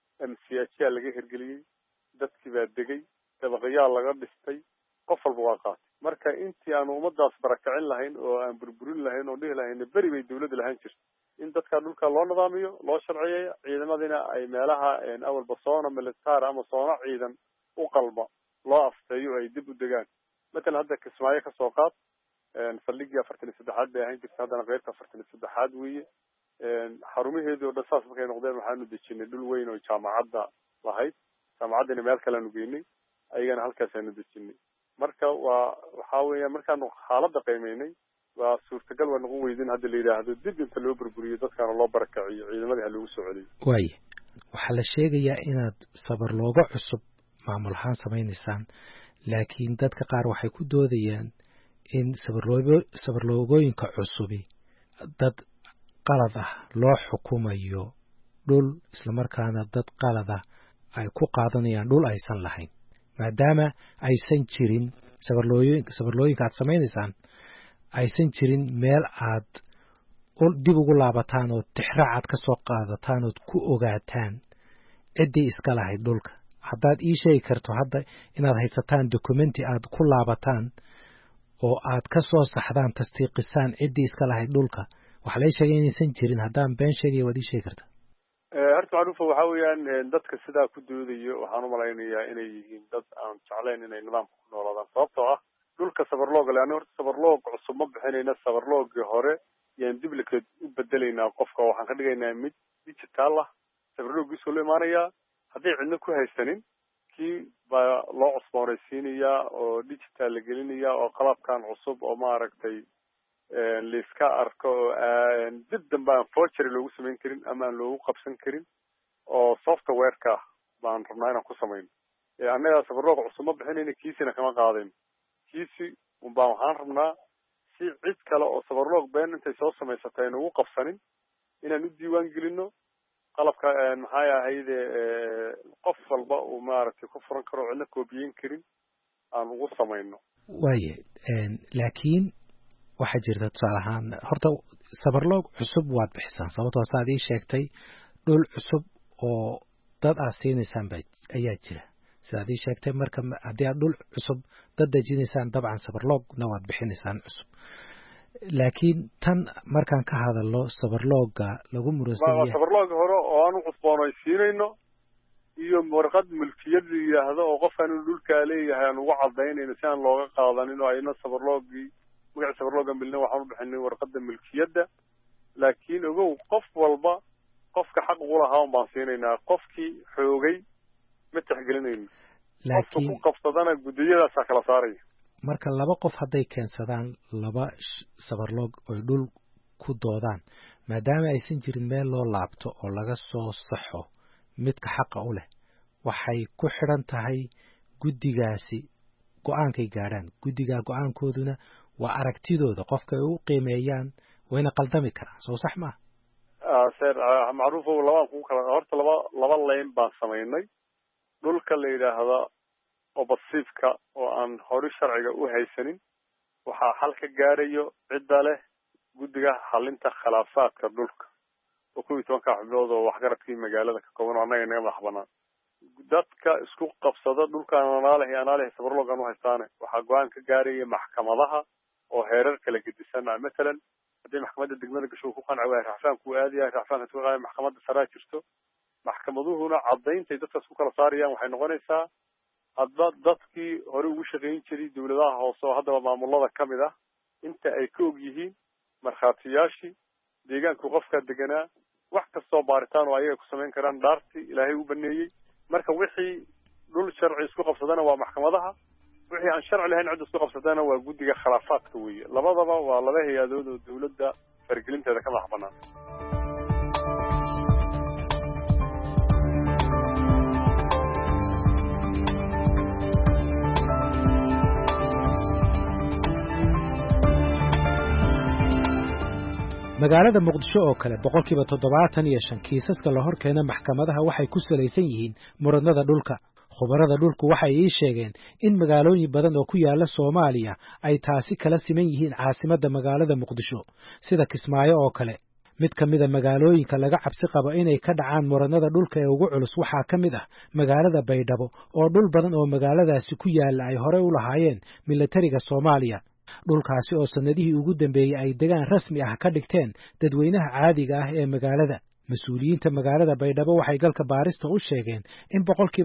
MCH laga hirgeliyay dadkii baa degay dabaqayaal laga dhistay qof walba waa qaatay marka intii aan ummadaas barakacin lahayn oo aan burburin lahayn oo dhihi lahayn bari bay dawladda lahayn jirto in dadka dhulka loo nidaamiyo loo sharciyeeyo ciidamadina ay meelaha awal basoona military ama soona ciidan u qalba loo afteeyo ay dib u degaan مثلا هذا كسماية كسوقات فالليجي أفرتني سدحات بيهين جبت هذا غير كفرتني سدحات ويا حرمي هذي ودساس بكين نقدر محنو دشين دول وين وجامعات دا لهاي جامعات إن مال كلا نجيني أيجان هالكاسين دشيني مركا وحاول مركا إنه حالة دقيميني وسورتقل ونقوم يدين هذا اللي هذا دب أنت اللي بربرية كان الله بركة عيد ما له هلو سعودي. واي وحلا شيء يا إن صبر لوجع الصب مع ملحان سمين إنسان laakiin dadka qaar waxay ku doodayaan in sabarloogooyinka cusubi dad qalad ah loo xukumayo dhul isla markaana dad qalad ah ay ku qaadanayaan dhul aysan lahayn maadaama aysan jirin sabarlooyinka aad samaynaysaan aysan jirin meel aad dib ugu laabataan oo tixraac aad ka soo qaadataan ood ku ogaataan ciddii iska lahayd dhulka haddaad ii sheegi karto hadda inaad haysataan documenti aad ku laabataan oo aad ka soo saxdaan tasdiiqisaan ciddii iska lahayd dhulka waxa la sheegay inaysan jirin haddaan been sheegay waad ii sheegi kartaa horta macruufa waxa weeyaan dadka sidaa ku doodayo waxaan u malaynayaa inay yihiin dad aan jeclayn inay nidaamka ku noolaadaan sababtoo ah dhulka sabarlooga le ani horta sabarloog cusub ma bixinayna sabarloogii hore yaan duplicate u bedelaynaa qofka waxaan ka dhigaynaa mid digital ah sabarloogiisu la imaanayaa hadday cidna ku haysanin kii baa loo cusboonaysiinayaa oo digital la gelinayaa oo qalabkan cusub oo maaragtay liiska arko oo dib dambe aan forgery loogu samayn karin ama aan loogu qabsan karin oo softwareka baan rabnaa inaan ku samayno annaga sabarloog cusub ma bixinayna kiisina kama qaadayn kiisi unbaan waxaan rabnaa si cid kale oo sabarloog been intay soo samaysatay aan ugu qabsanin inaan u diiwaan gelino qalabka maxay ahayd qof walba uu maaragtay ku furan karo cidna koobiyeyn karin aan ugu samayno waaye laakiin waxa jirta tusaale ahaan horta sabarloog cusub waad bixisaan sababtoo saad ii sheegtay dhul cusub oo dad aad siinaysaan ayaa jira sidaad ii sheegtay marka haddii aad dhul cusub dad dejinaysaan dabcan sabarloogna waad bixinaysaan cusub laakiin tan markaan ka hadalno sabarlooga lagu muransan yahay sabarlooga hore oo aan u cusboonaysiinayno iyo warqad milkiyad yiraahdo oo qofkan inuu dhulka leeyahay aan ugu cadaynayno si aan looga qaadanin oo ayna sabarloogii magaca sabarloogan bilna waxaan u bixinay warqadda milkiyadda laakiin ogow qof walba qofka xaq u lahaa baan siinaynaa qofkii xoogay ma tixgelinayno laakiin ku qabsadana gudiyadaas kala saaraya marka laba qof hadday keensadaan laba sabarloog oo dhul ku doodaan maadaama aysan jirin meel loo laabto oo laga soo saxo midka xaqa u leh waxay ku xidhan tahay guddigaasi go'aankay gaadhaan guddigaa go'aankooduna waa aragtidooda qofka ay u qiimeeyaan wayna qaldami karaan soo sax maaha seer macruuf oo labaan ku kala horta laba leyn baan samaynay dhulka la yiraahdo oo basiifka oo aan hore sharciga u haysanin waxaa xal ka gaarayo cidda leh guddiga xalinta khilaafaadka dhulka oo 12 xubnood oo waxgaradkii magaalada ka kooban anaga inaga madaxbanaan dadka isku qabsada dhulkan anaalehay sabarloogan u haystaane waxaa go'aan ka gaaraya maxkamadaha oo heerar kala gedisan مثلا haddii maxkamadda degmada gasho ku qanci waay rafaan ku aadaya rafaanka ku qaaday maxkamadda sare jirto maxkamaduhuna cadaynta dadka isku kala saarayaan waxay noqonaysaa hadda dadkii hore ugu shaqeyn jiray dawladaha hoose oo hadda maamulada kamid ah inta ay ka og yihiin markhaatiyaashii deegaanka qofka deganaa wax kastoo baaritaan oo ayaga ku sameyn karaan dhaarti ilaahay u baneeyay marka wixii dhul sharci isku qabsadana waa maxkamadaha wixii aan sharci lahayn cid isku qabsadana waa guddiga khilaafaadka weeye labadaba waa laba hay'adood oo dawladda fargelinteeda ka madaxbanaan magaalada muqdisho oo kale 75% kiisaska la hor keena maxkamadaha waxay ku salaysan yihiin muranada dhulka khubarada dhulku waxay ii sheegeen in magaalooyin badan oo ku yaala Soomaaliya ay taasi kala siman yihiin caasimadda magaalada muqdisho sida Kismaayo oo kale mid kamida magaalooyinka laga cabsi qabo inay ka dhacaan muranada dhulka ee ugu culus waxaa kamid ah magaalada Baydhabo oo dhul badan oo magaaladaasi ku yaala ay hore u lahaayeen militariga Soomaaliya dhulkaasi oo sanadihii ugu dambeeyay ay degaan rasmi ah ka dhigteen dadweynaha caadiga ah ee magaalada mas'uuliyiinta magaalada Baydhabo waxay galka baarista u sheegeen in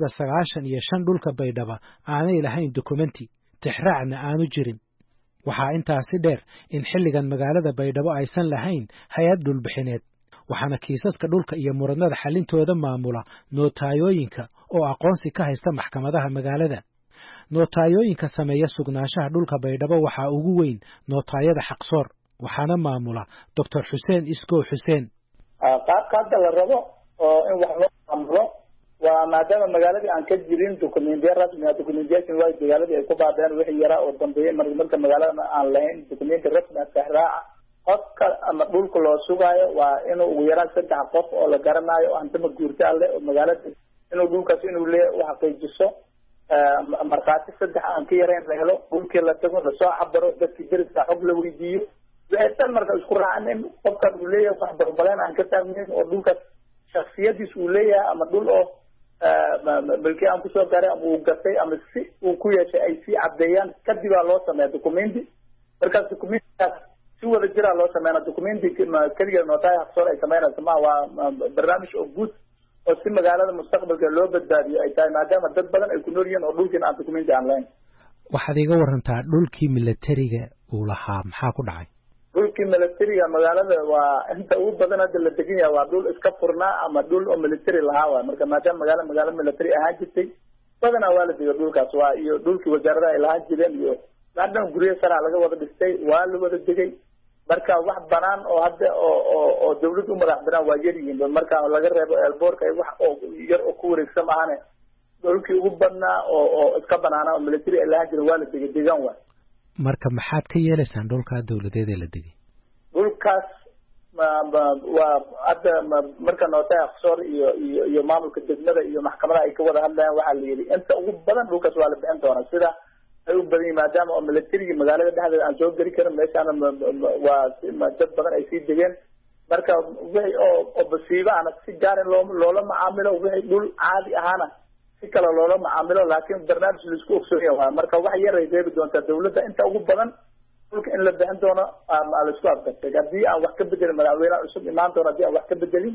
95% dhulka Baydhabo aanay lahayn dokumenti tixraacna aanu jirin waxaa intaasi dheer in xilligan magaalada Baydhabo aysan lahayn hay'ad dhulbixineed waxaana kiisaska dhulka iyo muranada xalintooda maamula nootayooyinka oo aqoonsi ka haysta maxkamadaha magaalada nootayooyinka sameeya sugnaanshaha dhulka Baydhabo waxaa ugu weyn nootayada Xaqsoor waxaana maamula Dr. Xuseen Isko Xuseen qaabka hadda la rabo oo in wax loo maamulo waa maadaama magaaladii aan ka jirin dokumentiya rasmi ah documentation waa magaaladii ay ku baadeen wixii yaraa oo dambeeyay marka magaalada aan lahayn dokumenti rasmi ah sahraaca qofka ama dhulka loo sugaayo waa inuu ugu yaraan 3 qof oo la garanayo aan tama guurta alle oo magaalada inuu dhulkaas inuu leeyahay wax xaqiijiso markaati 3 aan ka yareen la helo dhulkii la tago la soo cabaro dadkii deriska xog la weydiiyo waxay marka isku raaceen qofka uu leeyahay wax barbaleen aan ka taagnayn oo dhulka shakhsiyadiisu uu leeyahay ama dhul oo balki aan ku soo gaaray ama uu gatay ama si uu ku yeeshay ay si cadeeyaan kadib loo sameeyo documenti marka documentigaas si wada jira loo sameeyo documenti kaliya nootay Xaqsoor ay sameeyaan ma waa barnaamij oo guud oo si magaalada mustaqbalka loo badbaadiyo ay tahay maadaama dad badan ay ku nool yihiin oo dhulkii aan documenti aan lahayn waxaad iga warantaa dhulkii militariga uu lahaa maxaa ku dhacay dhulkii militariga magaalada waa inta ugu badan hadda la degan yahay waa dhul iska furnaa ama dhul oo military lahaa waa marka maadaama magaalo military ahaan jirtay badanaa waa la degay dhulkaas waa iyo dhulkii wasaaradaha ay lahaan jireen iyo maadaama guryo sara laga wada dhistay waa la wada degay marka wax banaan oo hadda oo dawladdu madax banaan waa yariin marka laga reebo elboorka ay wax oo yar oo ku wareegsan ahane dhulkii ugu badnaa oo iska banaana oo military ay lahaan jireen waa la degay deegaan waa marka maxaad ka yeelaysaan dhulka dawladeed ee la degay dhulkaas waa hadda marka nootay Xaqsoor iyo maamulka degmada iyo maxkamadaha ay ka wada hadlayaan waxa la yiri inta ugu badan dhulkaas waa la bixin doonaa sida ay u badan maadaama oo military magaalada dhexdeeda aan soo gari karin meeshaan waa dad badan ay sii degeen marka wixii oo basiiba ana si gaar ah loola macaamilo wixii dhul caadi ahana si kala loola macaamilo laakiin barnaamij la isku ogsoonyahay waa marka wax yar ay reebi doontaa dawladda inta ugu badan dhulka in la bixin doono ama la isku afgartay haddii aan wax ka bedelin madaxweynaha cusub imaan doono haddii aan wax ka bedelin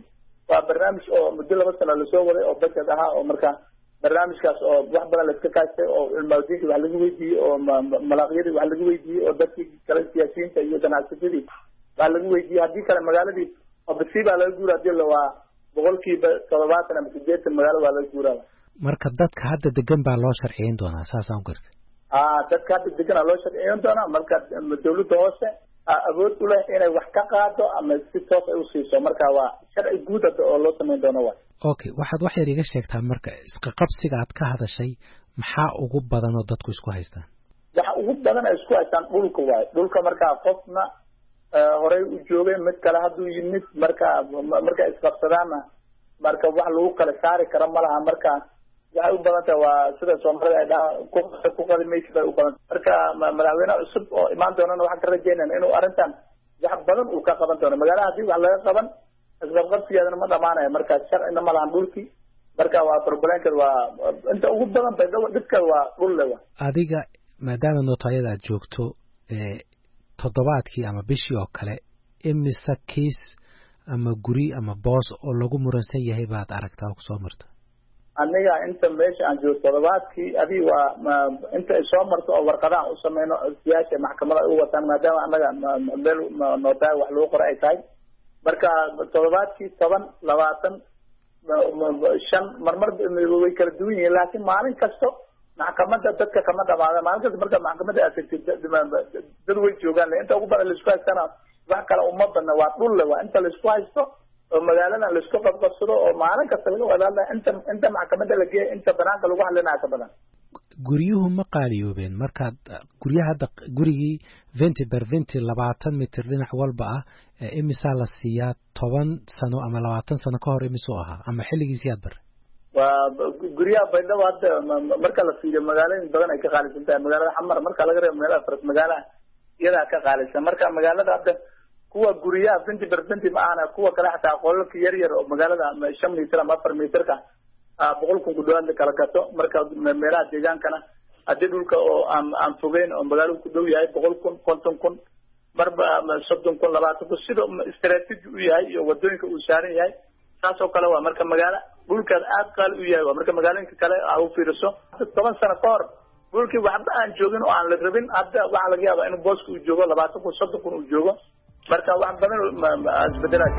waa barnaamij oo muddo 2 sano lasoo waday oo budget ahaa oo marka barnaamijkaas oo wax badan la iska kaashay oo ilmaadiinta wax lagu weydiiyey oo malaaqyadii wax lagu weydiiyey oo dadkii kala siyaasiyiinta iyo ganacsatadii baa lagu weydiiyey haddii kale magaaladii oo basi baa laga guuraa dil waa 70% ama 80 magaalada waa laga guuraa marka dadka hadda degan baa loo sharciyeyn doonaa saasaan u gartay dadka hadda degan loo sharciyeyn doonaa marka dawladda hoose awood u leh inay wax ka qaado ama si toos ay u siiso marka waa sharci guud oo loo sameyn doono waa okay waxaad wax yar iga sheegtaa marka isqa qabsiga aad ka hadashay maxaa ugu badan oo dadku isku haystaan waxa ugu badan ay isku haystaan dhulka waay dhulka marka qofna horey u joogay mid kale hadduu yimid marka isqabsadaana marka wax lagu kala saari karo ma laha marka waxay u badan tahay waa sida Soomaalida ay dhahaan ku qadimaysi bay u badan marka madaxweyne cusub oo imaan doonana waxaan ka rajaynaa inuu arrintan wax badan uu ka qaban doono magaalada haddii wax laga qaban isqabqabsigeedana ma dhamaanayo marka sharcina ma lahan dhulkii marka waa problemka waa inta ugu badan bay dadka waa dhul leh adiga maadaama nootayada aad joogto toddobaadkii ama bishii oo kale imisa kiis ama guri ama boos oo lagu muransan yahay baad aragtaa oo soo marta aniga inta meesha aan joogto toddobaadkii adii waa inta ay soo marto oo warqadaha u sameyno siyaasha maxkamada u wataan maadaama anaga meel nootaay wax lagu qoray ay tahay marka toddobaadkii 10 20 5 marmar way kala duwan yihiin laakiin maalin kasto maxkamadda dadka kama dhamaada maalin kasta marka maxkamadda dad way joogaan inta ugu badan la isku haystana wax kale uma badna waa dhul waa inta la isku haysto oo magaalada la isku qabqabsado oo maalin kasta laga wadaala inta maxkamadda la geeyo inta banaanka lagu hadlinayo ka badan guryuhu ma qaaliyoobeen markaad guryaha hadda gurigii 20 20 mitir dhinac walba ah imisaa la siiyaa 10 sano ama 20 sano ka hor imisoo ahaa ama xilligiisii aad bare waa guryaha baydhabo hadda marka la fiiriyo magaalooyin badan ay ka qaalisan tahay magaalada xamar marka laga reebo meelaha faras magaala iyadaa ka qaalisan marka magaalada hadda kuwa guryaha 20% ma ahana kuwa kale xataa qolalka yar yar oo magaalada 5 mitir ama 4 mitirka 100,000 ku dhawaad kala gato marka meelaha deegaankana haddii dhulka oo aan fogeyn oo magaalada ku dhow yahay 100,000 50,000 marba 30,000 20,000 sida istaraatiiji u yahay iyo wadooyinka uu saaran yahay taas oo kale waa marka magaala dhulka aad qaali u yahay waa marka magaalooyinka kale u fiiriso 10 sano ka hor dhulkii waxba aan joogin oo aan la rabin hadda waxa laga yaabaa inuu booska uu joogo 20,000 30,000 uu joogo marka wax badan isbedelaya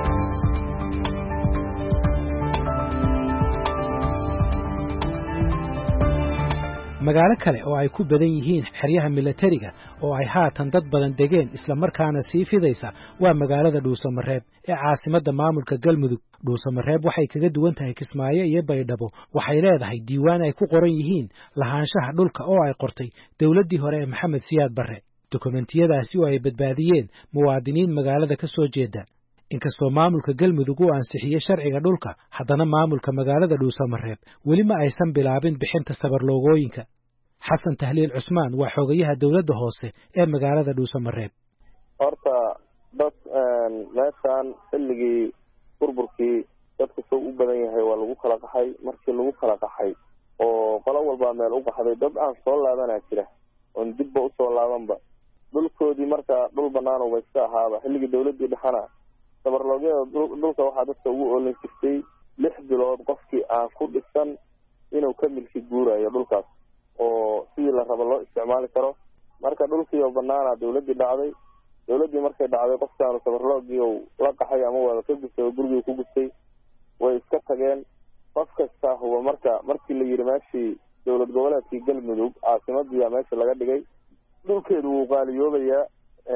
magaalo kale oo ay ku badan yihiin xeryaha militariga oo ay haatan dad badan degeen isla markaana sii fidaysa waa magaalada Dhuusamareeb ee caasimadda maamulka Galmudug Dhuusamareeb waxay kaga duwan tahay Kismaayo iyo Baydhabo waxay leedahay diiwaan ay ku qoran yihiin lahaanshaha dhulka oo ay qortay dawladdii hore ee Maxamed Siyaad Barre dokumentiyadaasi oo ay badbaadiyeen muwaadiniin magaalada ka soo jeeda inkastoo maamulka Galmudug uu ansixiyay sharciga dhulka haddana maamulka magaalada Dhuusamareeb weli ma aysan bilaabin bixinta sabarloogooyinka xasan tahliil cusmaan waa xogayaha dawladda hoose ee magaalada Dhuusamareeb horta dad meeshan xilligii burburkii dadku soo u badan yahay waa lagu kala qaxay markii lagu kala qaxay oo qolo walba meel u qaxday dad aan soo laabanaa jira oo dibba u soo laabanba dhulkoodii marka dhul banaan oo iska ahaaba xilligii dawladii dhaxana sabarloogyada dhulka waxaa dadka ugu oolin jirtay 6 bilood qofkii aan ku dhisan inuu ka milki guurayo dhulkaas oo sidii la rabo loo isticmaali karo marka dhulkii oo banaana dawladii dhacday dawladii markay dhacday qofkaan sabarloogii uu la qaxay ama wada ka gustay gurigii ku gustay way iska tageen qof kasta huwa markii la yiri meeshii dawlad goboleedkii Galmudug caasimadii meesha laga dhigay dhulkeedu wuu qaaliyoobayaa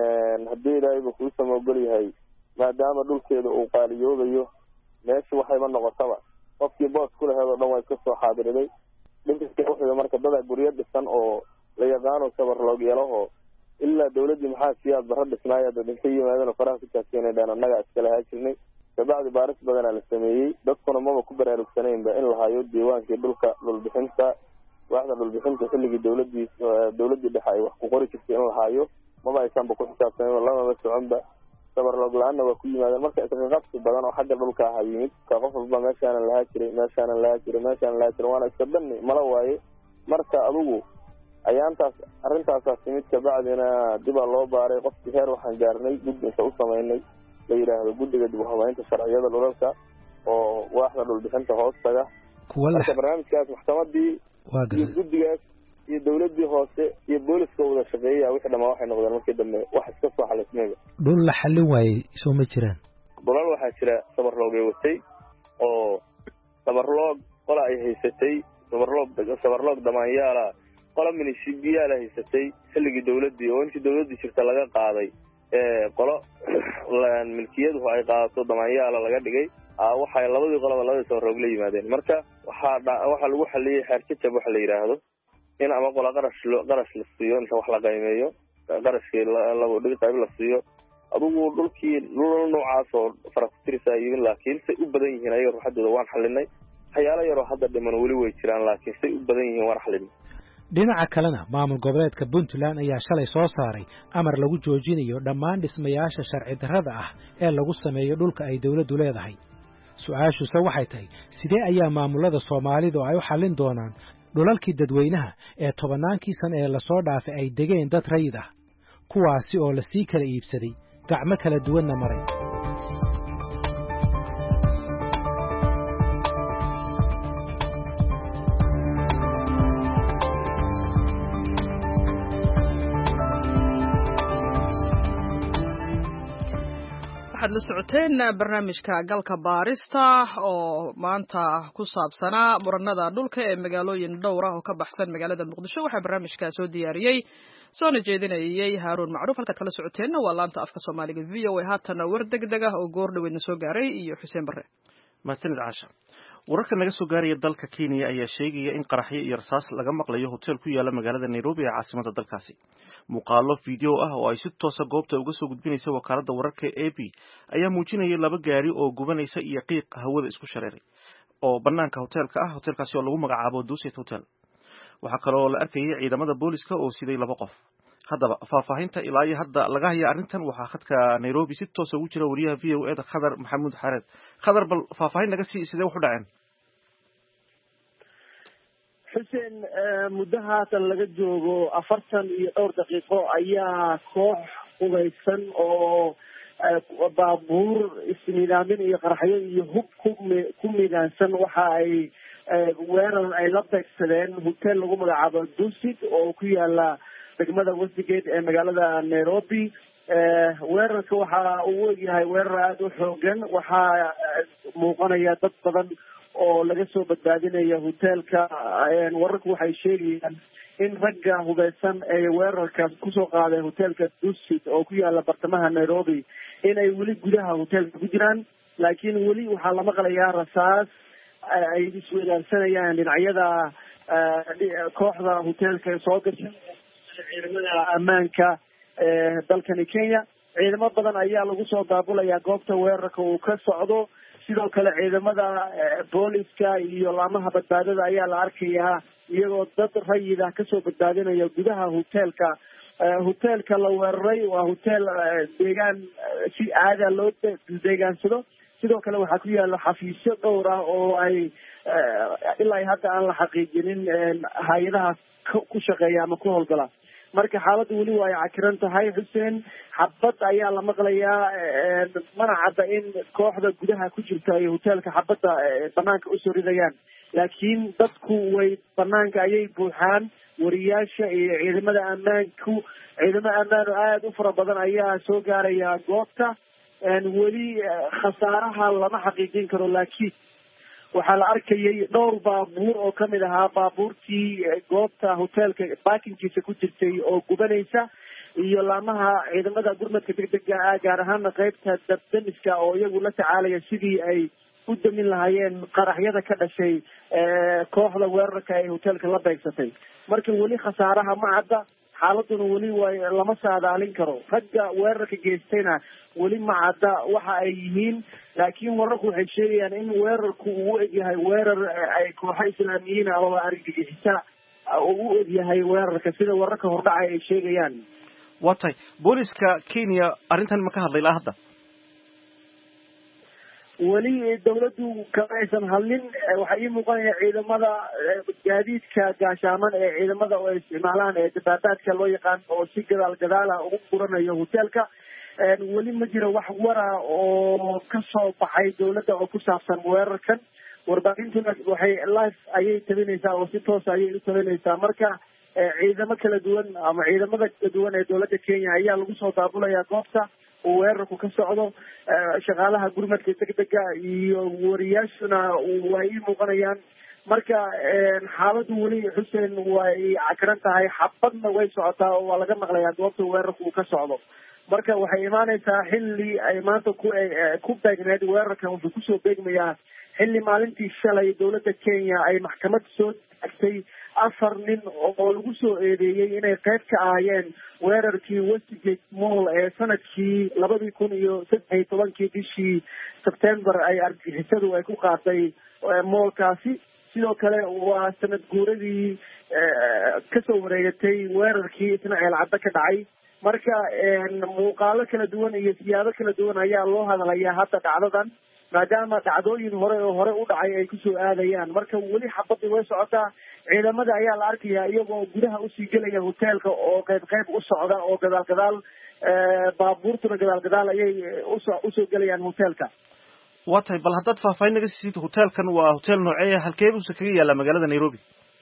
haddii ilaahay ku samoogol yahay maadaama dhulkeedu uu qaaliyoobayo meesha waxayba noqotaba qofkii boos ku lahayd oo dhan waa iska soo xaadiriday dhinka wuxuu marka dad guryo dhisan oo la yaqaano sabarloogyalaho ilaa dawladii maxaa Siyaad Barre dhisnaayay dad inta yimaadeen faraha ku taagteen dhan annaga iskala haajinay sababta baaris badan la sameeyay dadkuna ma ku baraarugsanayba in la hayo diiwaankii dhulka dhul bixinta waxda dhul bixinta xilligii dawladii dhexe ay wax ku qori jirtay in la hayo ma aysan ku xisaabtan lama soconba sabarloog laana waa ku yimaadeen marka isqaqabsi badan oo xagga dhulka ah yimid ka qof walba meeshaan la haajiray waana iska danni mala waaye marka adigu ayaantaas arrintaas timid ka bacdina dib loo baaray qofkii heer waxaan gaarnay guddiga u sameeynay la yiraahdo guddiga dib u habeynta sharciyada dhulalka oo waaxda dhulbixinta hoostaga marka barnaamijkaas maxkamadii iyo guddigaas iyo dawladii hoose iyo booliska wada shaqeeyay wixii dhamaa waxay noqdeen markii dambe wax iska soo xalismay dhul la xalin waayay soo ma jiraan dhulal waxaa jira sabarloogay watay oo sabarloog qola ay haysatay sabarloog dhamaanyaala qola munisibiyaal ay haysatay xilligii dawladii oo intii dawladii jirta laga qaaday qolo milkiyadu ay qaadato dhamaanyaala laga dhigay waxay labadii qolaba labadii sabarloog la yimaadeen marka waxaa lagu xaliyey xeerjajab waxa la yidhaahdo in ama qola qarash la siiyo inta wax la qiimeeyo qarashkii labo dhig qayb la siiyo adugu dhulkii noocaas oo farakutirisaayiin laakiin say u badan yihiin ayaga ruuxadooda waan xalinay waxyaalo yaroo hadda dhiman weli way jiraan laakiin say u badan yihiin waan xalinay dhinaca kalena maamul goboleedka Puntland ayaa shalay soo saaray amar lagu joojinayo dhammaan dhismayaasha sharci darrada ah ee lagu sameeyo dhulka ay dawladdu leedahay su'aashuuse waxay tahay sidee ayaa maamulada Soomaalidu ay u xalin doonaan dhulalkii dadweynaha ee tobannaankii sano ee la soo dhaafay ay degeen dad rayid ah kuwaasi oo la sii kala iibsaday gacmo kala duwanna maray waxaad la socoteen barnaamijka galka baarista oo maanta ku saabsanaa muranada dhulka ee magaalooyin dhowr ah oo ka baxsan magaalada muqdisho waxaa barnaamijka soo diyaariyey soona jeedinayay Haaruun Macruuf halkaad kala socoteenna waa laanta afka Soomaaliga VOA haatana war degdeg ah oo goor dhaweedna soo gaaray iyo Xuseen Barre mahadsanid Caasha wararka naga soo gaaraya dalka Kenya ayaa sheegaya in qaraxyo iyo rasaas laga maqlayo hotel ku yaala magaalada Nairobi ee caasimadda dalkaasi muuqaalo video ah oo ay si toos ah goobta uga soo gudbinaysa wakaaladda wararka AP ayaa muujinaya laba gaari oo gubanaysa iyo qiiq hawada isku shareeray oo banaanka hotelkaasi oo lagu magacaabo Dusit Hotel waxa kale oo la arkayay ciidamada booliska oo siday laba qof haddaba faahfaahinta ilaa iyo hadda laga haya arrintan waxaa khadka Nairobi si toos ah ugu jira wariyaha VOA da Khadar Maxamuud Xareed Khadar bal faahfaahin naga sii sidee wax u dhaceen xuseen muddo haatan laga joogo 40 iyo dhowr daqiiqo ayaa koox hubeysan oo baabuur isnidaamin iyo qaraxyo iyo hub ku midaansan waxa ay weerar ay la beegsadeen hotel lagu magacaabo Dusit oo ku yaala degmada Westgate ee magaalada Nairobi weerarka waxa uu yahay weerar aad u xoogan waxaa muuqanaya dad badan oo laga soo badbaadinayo hotelka wararku waxay sheegayaan in ragga hubeysan ay weerarka ku soo qaaday hotelka Dusit oo ku yaala bartamaha Nairobi inay weli gudaha hotelka ku jiraan laakiin weli waxaa la maqlayaa rasaas ay isweydaarsanayaan dhinacyada kooxda hotelka soo gashay ciidamada ammaanka dalkani Kenya ciidamo badan ayaa lagu soo daabulayaa goobta weerarka uu ka socdo sidoo kale ciidamada booliska iyo laamaha badbaadada ayaa la arkayaa iyagoo dad rayid ah kasoo badbaadinaya gudaha hotelka la weeraray waa hotel deegaan si caada loo deegaansado sidoo kale waxaa ku yaala xafiisyo dhowr ah oo ay ilaa hadda aan la xaqiijinin hay-adaha ku shaqeeya ama ku howlgala marka xaaladdu weli waa ay cakiran tahay Xuseen xabad ayaa la maqlayaa mana cadda in kooxda gudaha ku jirta ay hotelka xabadda banaanka usoo ridayaan laakiin dadku way banaanka ayay buuxaan wariyaasha iyo ciidamada ammaanku ciidamo ammaan oo aad u fara badan ayaa soo gaaraya goobta weli khasaaraha lama xaqiijin karo laakiin waxaa la arkayay dhowr baabuur oo kamid ahaa baabuurtii goobta hotelka baakinkiisa ku jirtay oo gubanaysa iyo laamaha ciidamada gurmadka degdega ah gaar ahaana qaybta dabdamiska oo iyagu la tacaalaya sidii ay u damin lahaayeen qaraxyada ka dhashay kooxda weerarka ay hotelka la beegsatay marka weli khasaaraha ma cadda xaaladuna weli lama saadaalin karo ragga weerarka geystayna weli ma cadda waxa ay yihiin laakiin wararku waxay sheegayaan in weerarku uu u egyahay weerar ay kooxo islaamiyiin amaba argagixisa uu u egyahay weerarka sida wararka hordhacay ay sheegayaan waa tahay booliska Kenya arrintan ma ka hadlay ilaa hadda weli dawladdu kama aysan hadlin waxaa ii muuqanaya ciidamada gaadiidka gaashaaman ee ciidamada oo isticmaalaan ee dabaabaadka loo yaqaan oo si gadaal ugu furanayo hotelka weli ma jiro wax wara oo ka soo baxay dawladda oo ku saabsan weerarkan. Warbaahintuna waxay live ayay tabinaysaa oo si toos ayay u tabinaysaa. Marka ciidamo kala duwan ama ciidamada kala duwan ee dawladda Kenya ayaa lagu soo daabulayaa goobta uu weerarku ka socdo. Shaqaalaha gurmadka degdega iyo wariyaashuna way muuqanayaan. marka xaaladu weli Xuseen way cakran tahay, xabadna way socotaa oo waa laga maqlayaa goobta weerarku uu ka socdo. marka waxay imaanaysaa xilli ay maanta ku beegneed weerarkan wuxuu kusoo beegmayaa xilli maalintii shalay dawladda Kenya ay maxkamad soo taagtay 4 nin oo lagu soo eedeeyay inay qayb ka ahaayeen weerarkii Westgate Mall ee sanadkii 2013 bishii September ay argixisadu ay ku qaaday mallkaasi. sidoo kale waa sanad guuradii ka soo wareegatay weerarkii Ismaaciil Cadde ka dhacay. marka muuqaalo kala duwan iyo siyaabo kala duwan ayaa loo hadlayaa hadda dhacdadan, maadaama dhacdooyin hore u dhacay ay kusoo aadayaan. marka weli xabadii way socotaa. ciidamada ayaa la arkayaa iyagoo gudaha usii gelaya hoteelka oo qayb u socda oo gadaal baabuurtuna gadaal ayay usoo gelayaan hoteelka. waa tahay, bal haddaad faahfaahin naga siisid hoteelkan waa hotel noocee, halkee buuse kaga yaallaa magaalada Nairobi?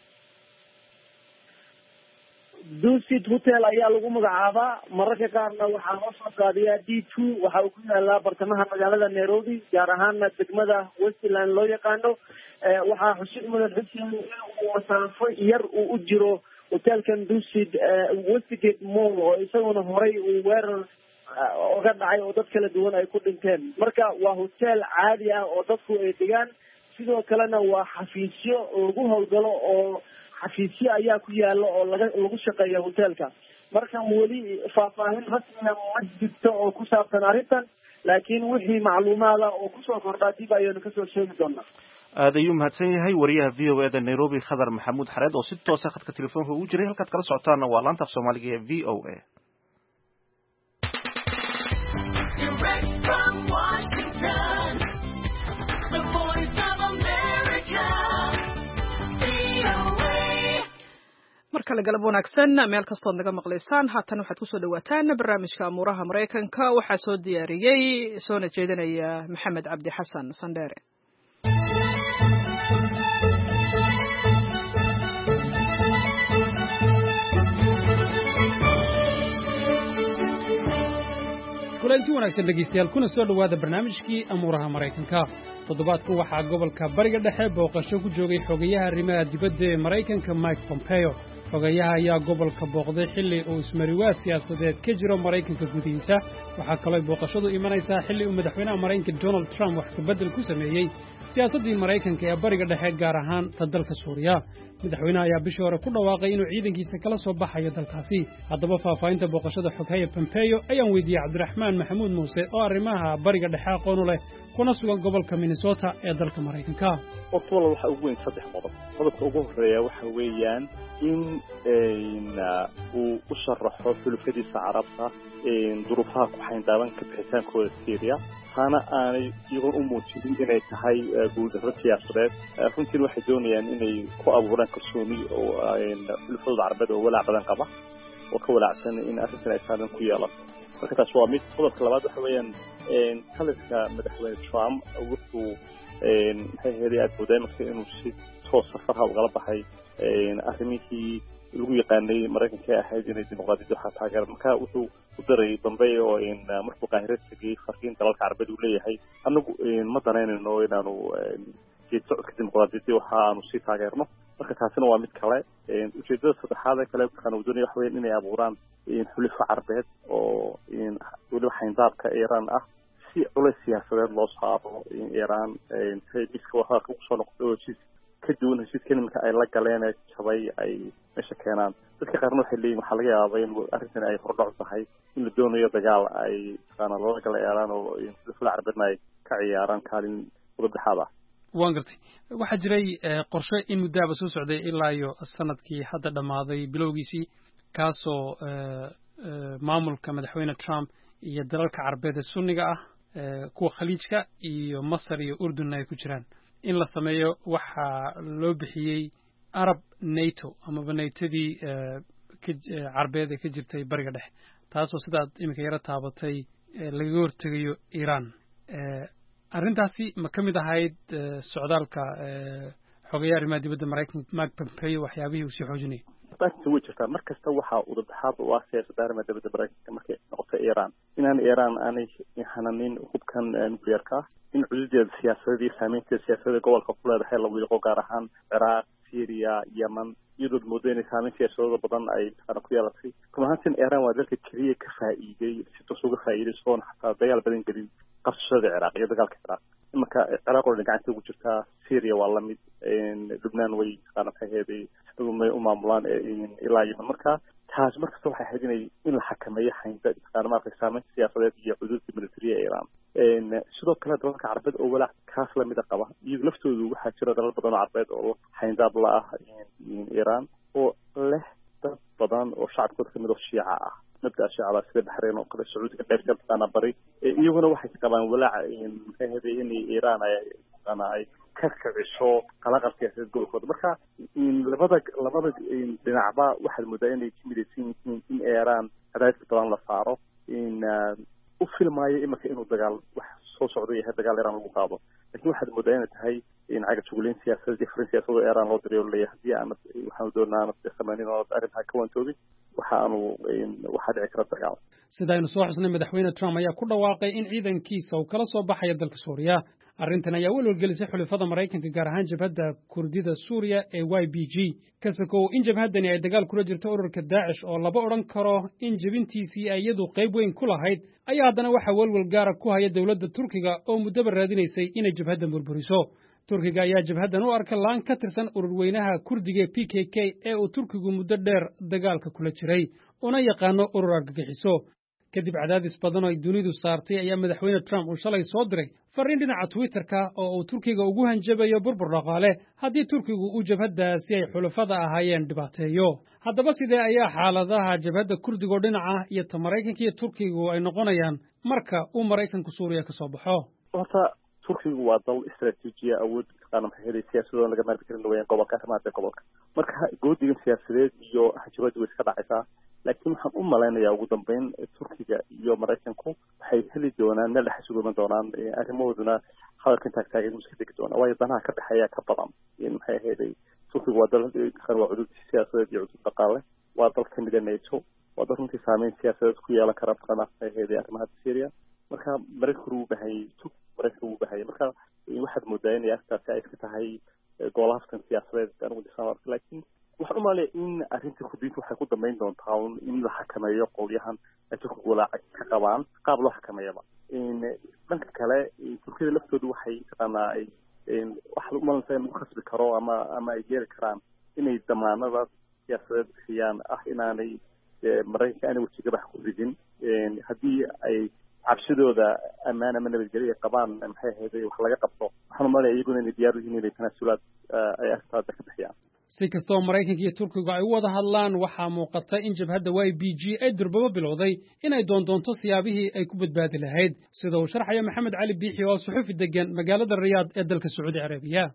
Dusit Hotel ayaa lagu magacaabaa. mararka qaarna waxaa loo soo qaadiyaa D2. waxa uu ku yaalaa bartamaha magaalada Nairobi, gaar ahaana degmada Westland loo yaqaano. waxaa xusid mudan Xuseen inuu masaafo yar uu u jiro hotelkan Dusit Westgate Mall oo isaguna horay uu weerar oga dhacay oo dad kala duwan ay ku dhinteen. marka waa hotel caadi ah oo dadku ay degaan. sidoo kalena waa xafiisyo lagu howlgalo oo xafiisyo ayaa ku yaala oo lagu shaqeeyo hotelka. marka weli faahfaahin rasmi ah ma jirto oo ku saabsan arrintan, laakiin wixii macluumaada oo kusoo kordhaa dib ayaynu kasoo sheegi doonaa. aad ayuu mahadsan yahay wariyaha VOA da Nairobi Khadar Maxamuud Xareed oo si toos ah khadka telefoonka ugu jiray. halkaad kala socotaana waa laanta af Soomaaliga ee VOA. markale galab wanaagsan meel kastood naga maqlaysaan. haatan waxaad kusoo dhawaataan barnaamijka amuuraha Mareykanka. waxaa soo diyaariyey soona jeedinaya Maxamed Cabdi Xasan Sandheere. kulanti wanaagsan dhegeystayaal, kuna soo dhawaada barnaamijkii amuuraha Mareykanka. toddobaadku waxaa gobolka Bariga Dhexe booqasho ku joogay xogayaha arrimaha dibadda ee Mareykanka Mike Pompeo. xogayaha ayaa gobolka booqday xilli uu ismariwaa siyaasadeed ka jiro Mareykanka gudihiisa. waxaa kaloo booqashadu imanaysaa xilli uu madaxweynaha Mareykanka Donald Trump wax ka bedel ku sameeyey siyaasaddii Mareykanka ee Bariga Dhexe, gaar ahaan ta dalka Suuriya. madaxweynaha ayaa bishii hore ku dhawaaqay inuu ciidankiisa kala soo baxayo dalkaasi. haddaba faahfaahinta booqashada xoghaye Pompeo ayaan weydiiyey Cabdiraxmaan Maxamuud Muuse oo arrimaha Bariga Dhexe aqoon u leh, kuna sugan gobolka Minnesota ee dalka Mareykanka. Waqtiga waxa ugu weyn 3 qodob. qodobka ugu horeeya waxa weeyaan in uu u sharaxo xulufadiisa Carabta duruufaha ku xayndaaban ka bixitaankooda Syria, hana aanay iyagoon u muujinin inay tahay guuldarro siyaasadeed. runtii waxay doonayaan inay ku abuuraan kalsooni oo xulufada Carabta oo walaac badan qaba oo ka walaacsan in arrintan ay saaran ku yeelato. marka taas waa mid. qodobka labaad waxa weeyaan hadalka madaxweyne Trump wuxuu maxay aad moodaymaka inuu si toos safar ugala baxay arrimihii lagu yaqaanay Mareykanka ahayd inay dimuqraadiyadda waxa taageero. marka wuxuu u daray dambe oo markuu Qaahiro tagay farqiin dalalka Carbeed uu leeyahay anagu ma danaynayno inaanu socodka dimuqraadiyadda waxa aanu si taageerno. marka taasina waa mid kale. ujeedada saddexaad ee kale waxaan doonaya waxa weeyaan inay abuuraan xulufo Carbeed oo weliba xayndaabka Iran ah si culays siyaasadeed loo saaro Iran miska waxa ku soo noqday heshiis ka duwan heshiiskii marka ay la galeen jabay ay meesha keenaan. dadka qaarna waxay leeyihiin waxaa laga yaabaa in arrintan ay hordhac tahay in la doonayo dagaal ay qaana loo gala Iran oo xulufada Carbeedna ay ka ciyaaraan kaalin wadadhaxaad ah. waan gartay. waxaa jiray qorshe in muddaaba soo socday ilaa iyo sanadkii hadda dhammaaday bilowgiisii, kaasoo maamulka madaxweyne Trump iyo dalalka Carbeed ee Sunniga ah, kuwa Khaliijka iyo Masar iyo Urdunna ay ku jiraan, in la sameeyo waxaa loo bixiyey Arab NATO amaba NATO-dii Carbeed ee ka jirtay Bariga Dhexe, taasoo sidaad iminka yaro taabatay lagaga hortegayo iiraan arrintaasi ma ka mid ahayd socdaalka xogeeyaha arrimaha dibadda maraykanka Mike Pompeo waxyaabihii uu sii xoojinayay taasi way jirtaa mar kasta waxa uu dhexaad u ah siyaasadda arrimaha dibadda maraykanka markay noqoto iiraan inaan iiraan aanay hananin hubkan nuclearka in cududeeda siyaasadeed iyo saameynteeda siyaasadeed gobolka ku leedahay la wiiqo gaar ahaan ciraaq syria yemen iyadoo moodo inay saameyn siyaasadooda badan ay ku yeelatay kuma ahaantiin iiraan waa dalka keliya ka faa'iiday si toos uga faa'iiday soon xataa dagaal badan gelin qabsashada ciraaq iyo dagaalka ciraaq marka ciraaq oo gacanta ugu jirtaa syria waa lamid lubnaan way qaanaheeday sidoo u maamulaan ilaa yemen marka taas markasta waxay ahayd in la xakameeyo haynta marka saameynta siyaasadeed iyo xuduudda militariga iiraan sidoo kale dalalka carabeed oo walaac kaas lamida qaba iyagu laftoodu waxaa jira dalal badan oo carabeed oo hayndaab la ah iiraan oo leh dad badan oo shacabkooda kamid oo shiica ah mabda shiicada sida baxrayn oo kale sacuudiga qaybta taqaana bari iyaguna waxay ka qabaan walaac maxay ahayd in iiraan ay ka kiciso qalaqal siyaasadeed gobolkooda marka labada dhinacba waxaad moodaa inay ka midaysan yihiin in iiraan cadaadis badan la saaro u filmaayo iminka inuu dagaal wax soo socdo yahay dagaal iiraan lagu qaado laakiin waxaad moodaa inay tahay cagajugleyn siyaasadeed iyo furin siyaasadoo iiraan loo dirayo leeyahay haddii aanad waxaanu doonaa aanad samayn oo arrintaa ka wantoobin waxaa dhici kara dagaal sida aynu soo xusnay madaxweyne Trump ayaa ku dhawaaqay in ciidankiisa uu kala soo baxayo dalka Suuriya arrintan ayaa welwelgelisay xulafada Maraykanka gaar ahaan jabhadda Kurdida Suuriya ee YPG kasakow in jabhaddani ay dagaal kula jirto ururka Daesh oo laba odhan karo in jabintiisii ay iyadu qayb weyn ku lahayd ayaa haddana waxaa welwel gaara ku haya dowladda Turkiga oo muddaba raadinaysay inay jabhaddan burburiso Turkiga ayaa jabhaddan u arka laan ka tirsan ururweynaha Kurdiga PKK ee uu Turkigu muddo dheer dagaalka kula jiray una yaqaano urur argagixiso kadib cadaadis badan oo ay dunidu saartay ayaa madaxweyne Trump uu shalay soo diray fariin dhinaca Twitterka oo uu Turkiga ugu hanjabayo burbur dhaqaale haddii Turkigu uu jabhaddaasi ay xulafada ahaayeen dhibaateeyo haddaba sidee ayaa xaaladaha jabhadda Kurdiga dhinaca iyo ta Maraykanka iyo Turkigu ay noqonayaan marka uu Maraykanku Suuriya ka soo baxo turkigu waa dal istaraatiijiya awood taqaana maxay helay siyaasadooda laga maarmi karin weeyaan gobolka arrimaha gobolka marka goodigan siyaasadeed iyo hanjabaadu way iska dhacaysaa laakiin waxaan u malaynayaa ugu dambeyn turkiga iyo maraykanku waxay heli doonaan meel dhex isugu iman doonaan arrimahooduna hadalkan taagtaagan iska degi doona waayo danaha ka dhexeeya ka badan maxay ahayd turkigu waa dal waa cudud siyaasadeed iyo cudud dhaqaale waa dal ka mid ah NATO waa dal runtii saameyn siyaasadeed ku yeelan kara taqaana maxay ahayd arrimaha Syria marka maraykanku uu bahay marka waxaad moodaa inay arrintaasi ay iska tahay goolahaftan siyaasadeed anigu disaan laakiin waxaan u maleeyaa in arrintii Kurdiyiintu waxay ku dambeyn doontaa in la xakameeyo qolyahan ay Turkigu walaac ka qabaan qaab loo xakameeyaba dhanka kale Turkiyada laftoodu waxay taqaanaa wax u malaysaa in lagu khasbi karo ama ay yeeli karaan inay damaanada siyaasadeed bixiyaan inaanay maraykanka aanay wejigabax ku ridin haddii ay cabsidooda ammaan ama nabadgelyo ay qabaan maxay ahayd wax laga qabto waxaan u maleeyaa iyaguna inay diyaar u yihiin inay tanaasulaad ay arrintaada ka bixiyaan si kastoo Maraykanka iyo Turkigu ay u wada hadlaan waxaa muuqata in jabhadda YPG ay durbaba bilowday inay doonto siyaabihii ay ku badbaadi lahayd sida uu sharxayo Maxamed Cali Biixi oo suxufi degan magaalada Riyaad ee dalka Sacuudi Carabiya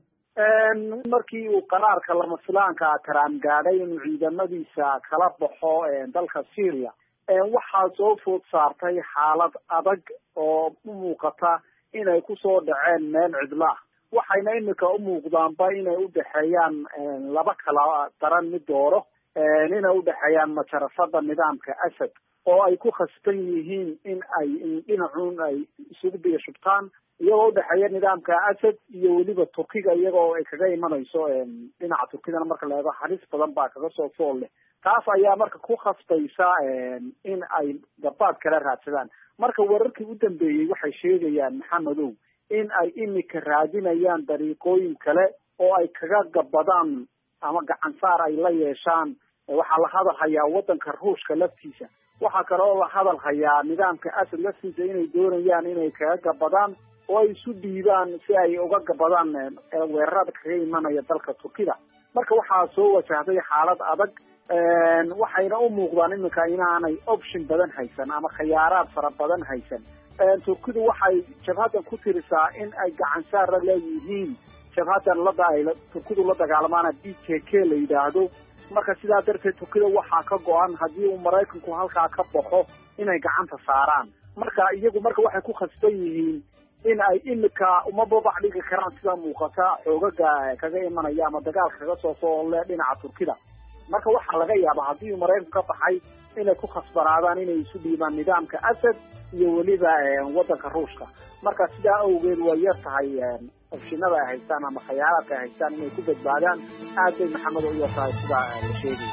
markii uu qaraarka lama filaanka Trump gaadhay inuu ciidamadiisa kala baxo dalka Syria waxaa soo food saartay xaalad adag oo u muuqata inay ku soo dhaceen meel cidla waxayna imika u muuqdaanba inay u dhaxeeyaan laba kala daran mid dooro inay u dhaxeeyaan majarafada nidaamka Asad oo ay ku khasban yihiin in ay dhinacuun ay isugu biyashubtaan iyagoo u dhaxeeya nidaamka Asad iyo weliba Turkiga iyagoo ay kaga imanayso dhinaca Turkidana marka la eego halis badan baa kaga soo fool leh taas ayaa marka ku khasbaysa in ay gabaad kala raadsadaan marka wararkii u dambeeyay waxay sheegayaan Maxamedow in ay imika raadinayaan dariiqooyin kale oo ay kaga gabadaan ama gacan saar ay la yeeshaan waxaa la hadal hayaa wadanka Ruushka laftiisa waxaa kale oo la hadal hayaa nidaamka Asad laftiisa inay doonayaan inay kaga gabadaan oo ay isu dhiibaan si ay uga gabadaan weerarada kaga imanaya dalka Turkida marka waxaa soo wajahday xaalad adag waxayna u muuqdaan imika inaanay option badan haysan ama khiyaaraad fara badan haysan Turkidu waxay jabhadan ku tirisaa in ay gacan saar leeyihiin jabhadan Turkidu la dagaalamaana PKK la yiraahdo marka sidaa darteed Turkida waxaa ka go'an haddii uu Maraykanku halkaa ka baxo inay gacanta saaraan marka iyagu marka waxay ku khasban yihiin in ay imika uma babac dhigi karaan sida muuqata xoogaga kaga imanaya ama dagaalka kaga soo foole dhinaca Turkida marka waxaa laga yaabaa haddii Mareykanku ka baxay inay ku khasbanaadaan inay isu dhiibaan nidaamka Asad iyo weliba wadanka Ruushka marka sidaa awgeed way yar tahay optionada ay haystaan ama khayaalka ay haystaan inay ku badbaadaan aad bay Maxamed u yar tahay sida la sheegay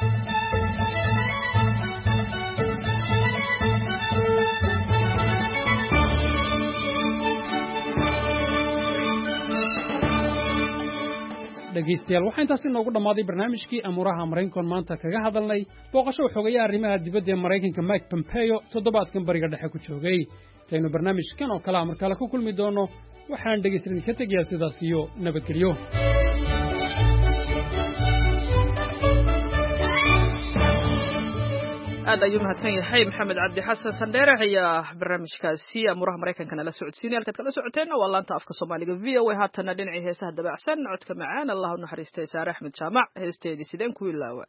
dhegeystayaal waxaa intaasi noogu dhammaaday barnaamijkii amuuraha maraykanka maanta kaga hadalnay booqasho xogayaha arrimaha dibadda ee Maraykanka Mike Pompeo toddobaadkan bariga dhexe ku joogay taynu barnaamijkan oo kale markale ku kulmi doono waxaan dhegeystayaal ka tegayaa sidaas iyo nabadgelyo aad ayuu mahadsan yahay maxamed cabdi xasan sandheere ayaa barnaamijkaasi amuuraha maraykankana la socodsiinaya halkaad kala socoteen waa laanta afka soomaaliga VOA haatana dhinacii heesaha dabacsan codka macaan allah u naxariistay saare axmed jaamac heesteedii sideen ku ilaawa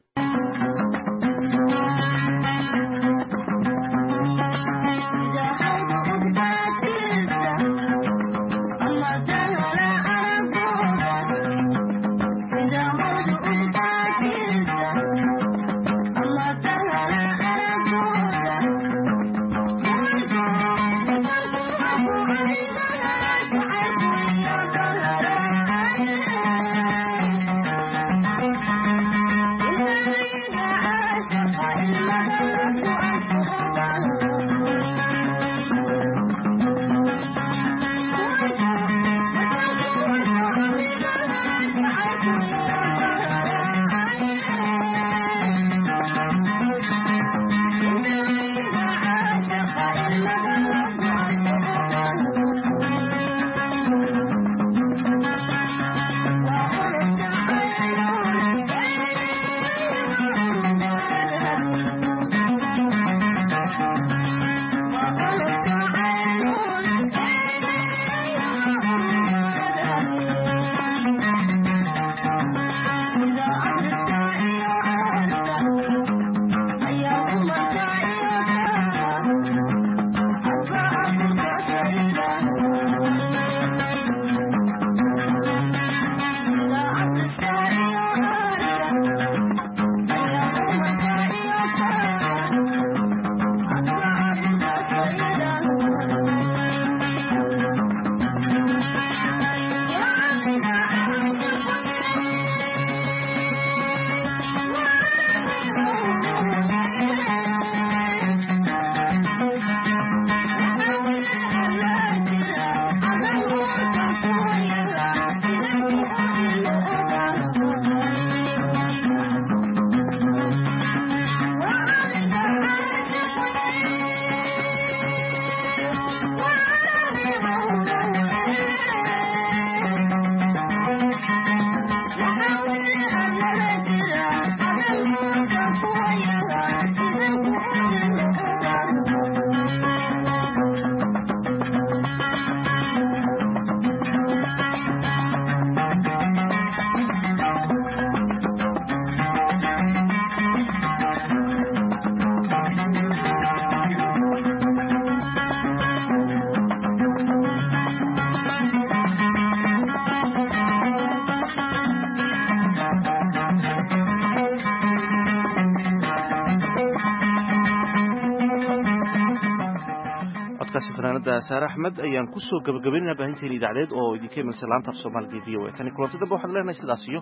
fanaanada saare axmed ayaan ku soo gabagabaynaa baahinteena idaacadeed oo idinka imanaysa laanta af soomaaliga VOA tani kulanti dambe waxaan leenahay sidaas iyo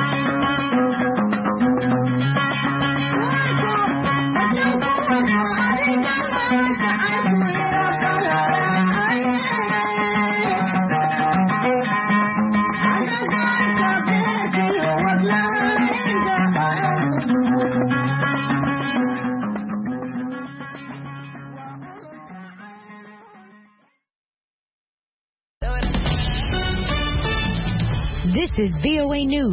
Thank you. is VOA News.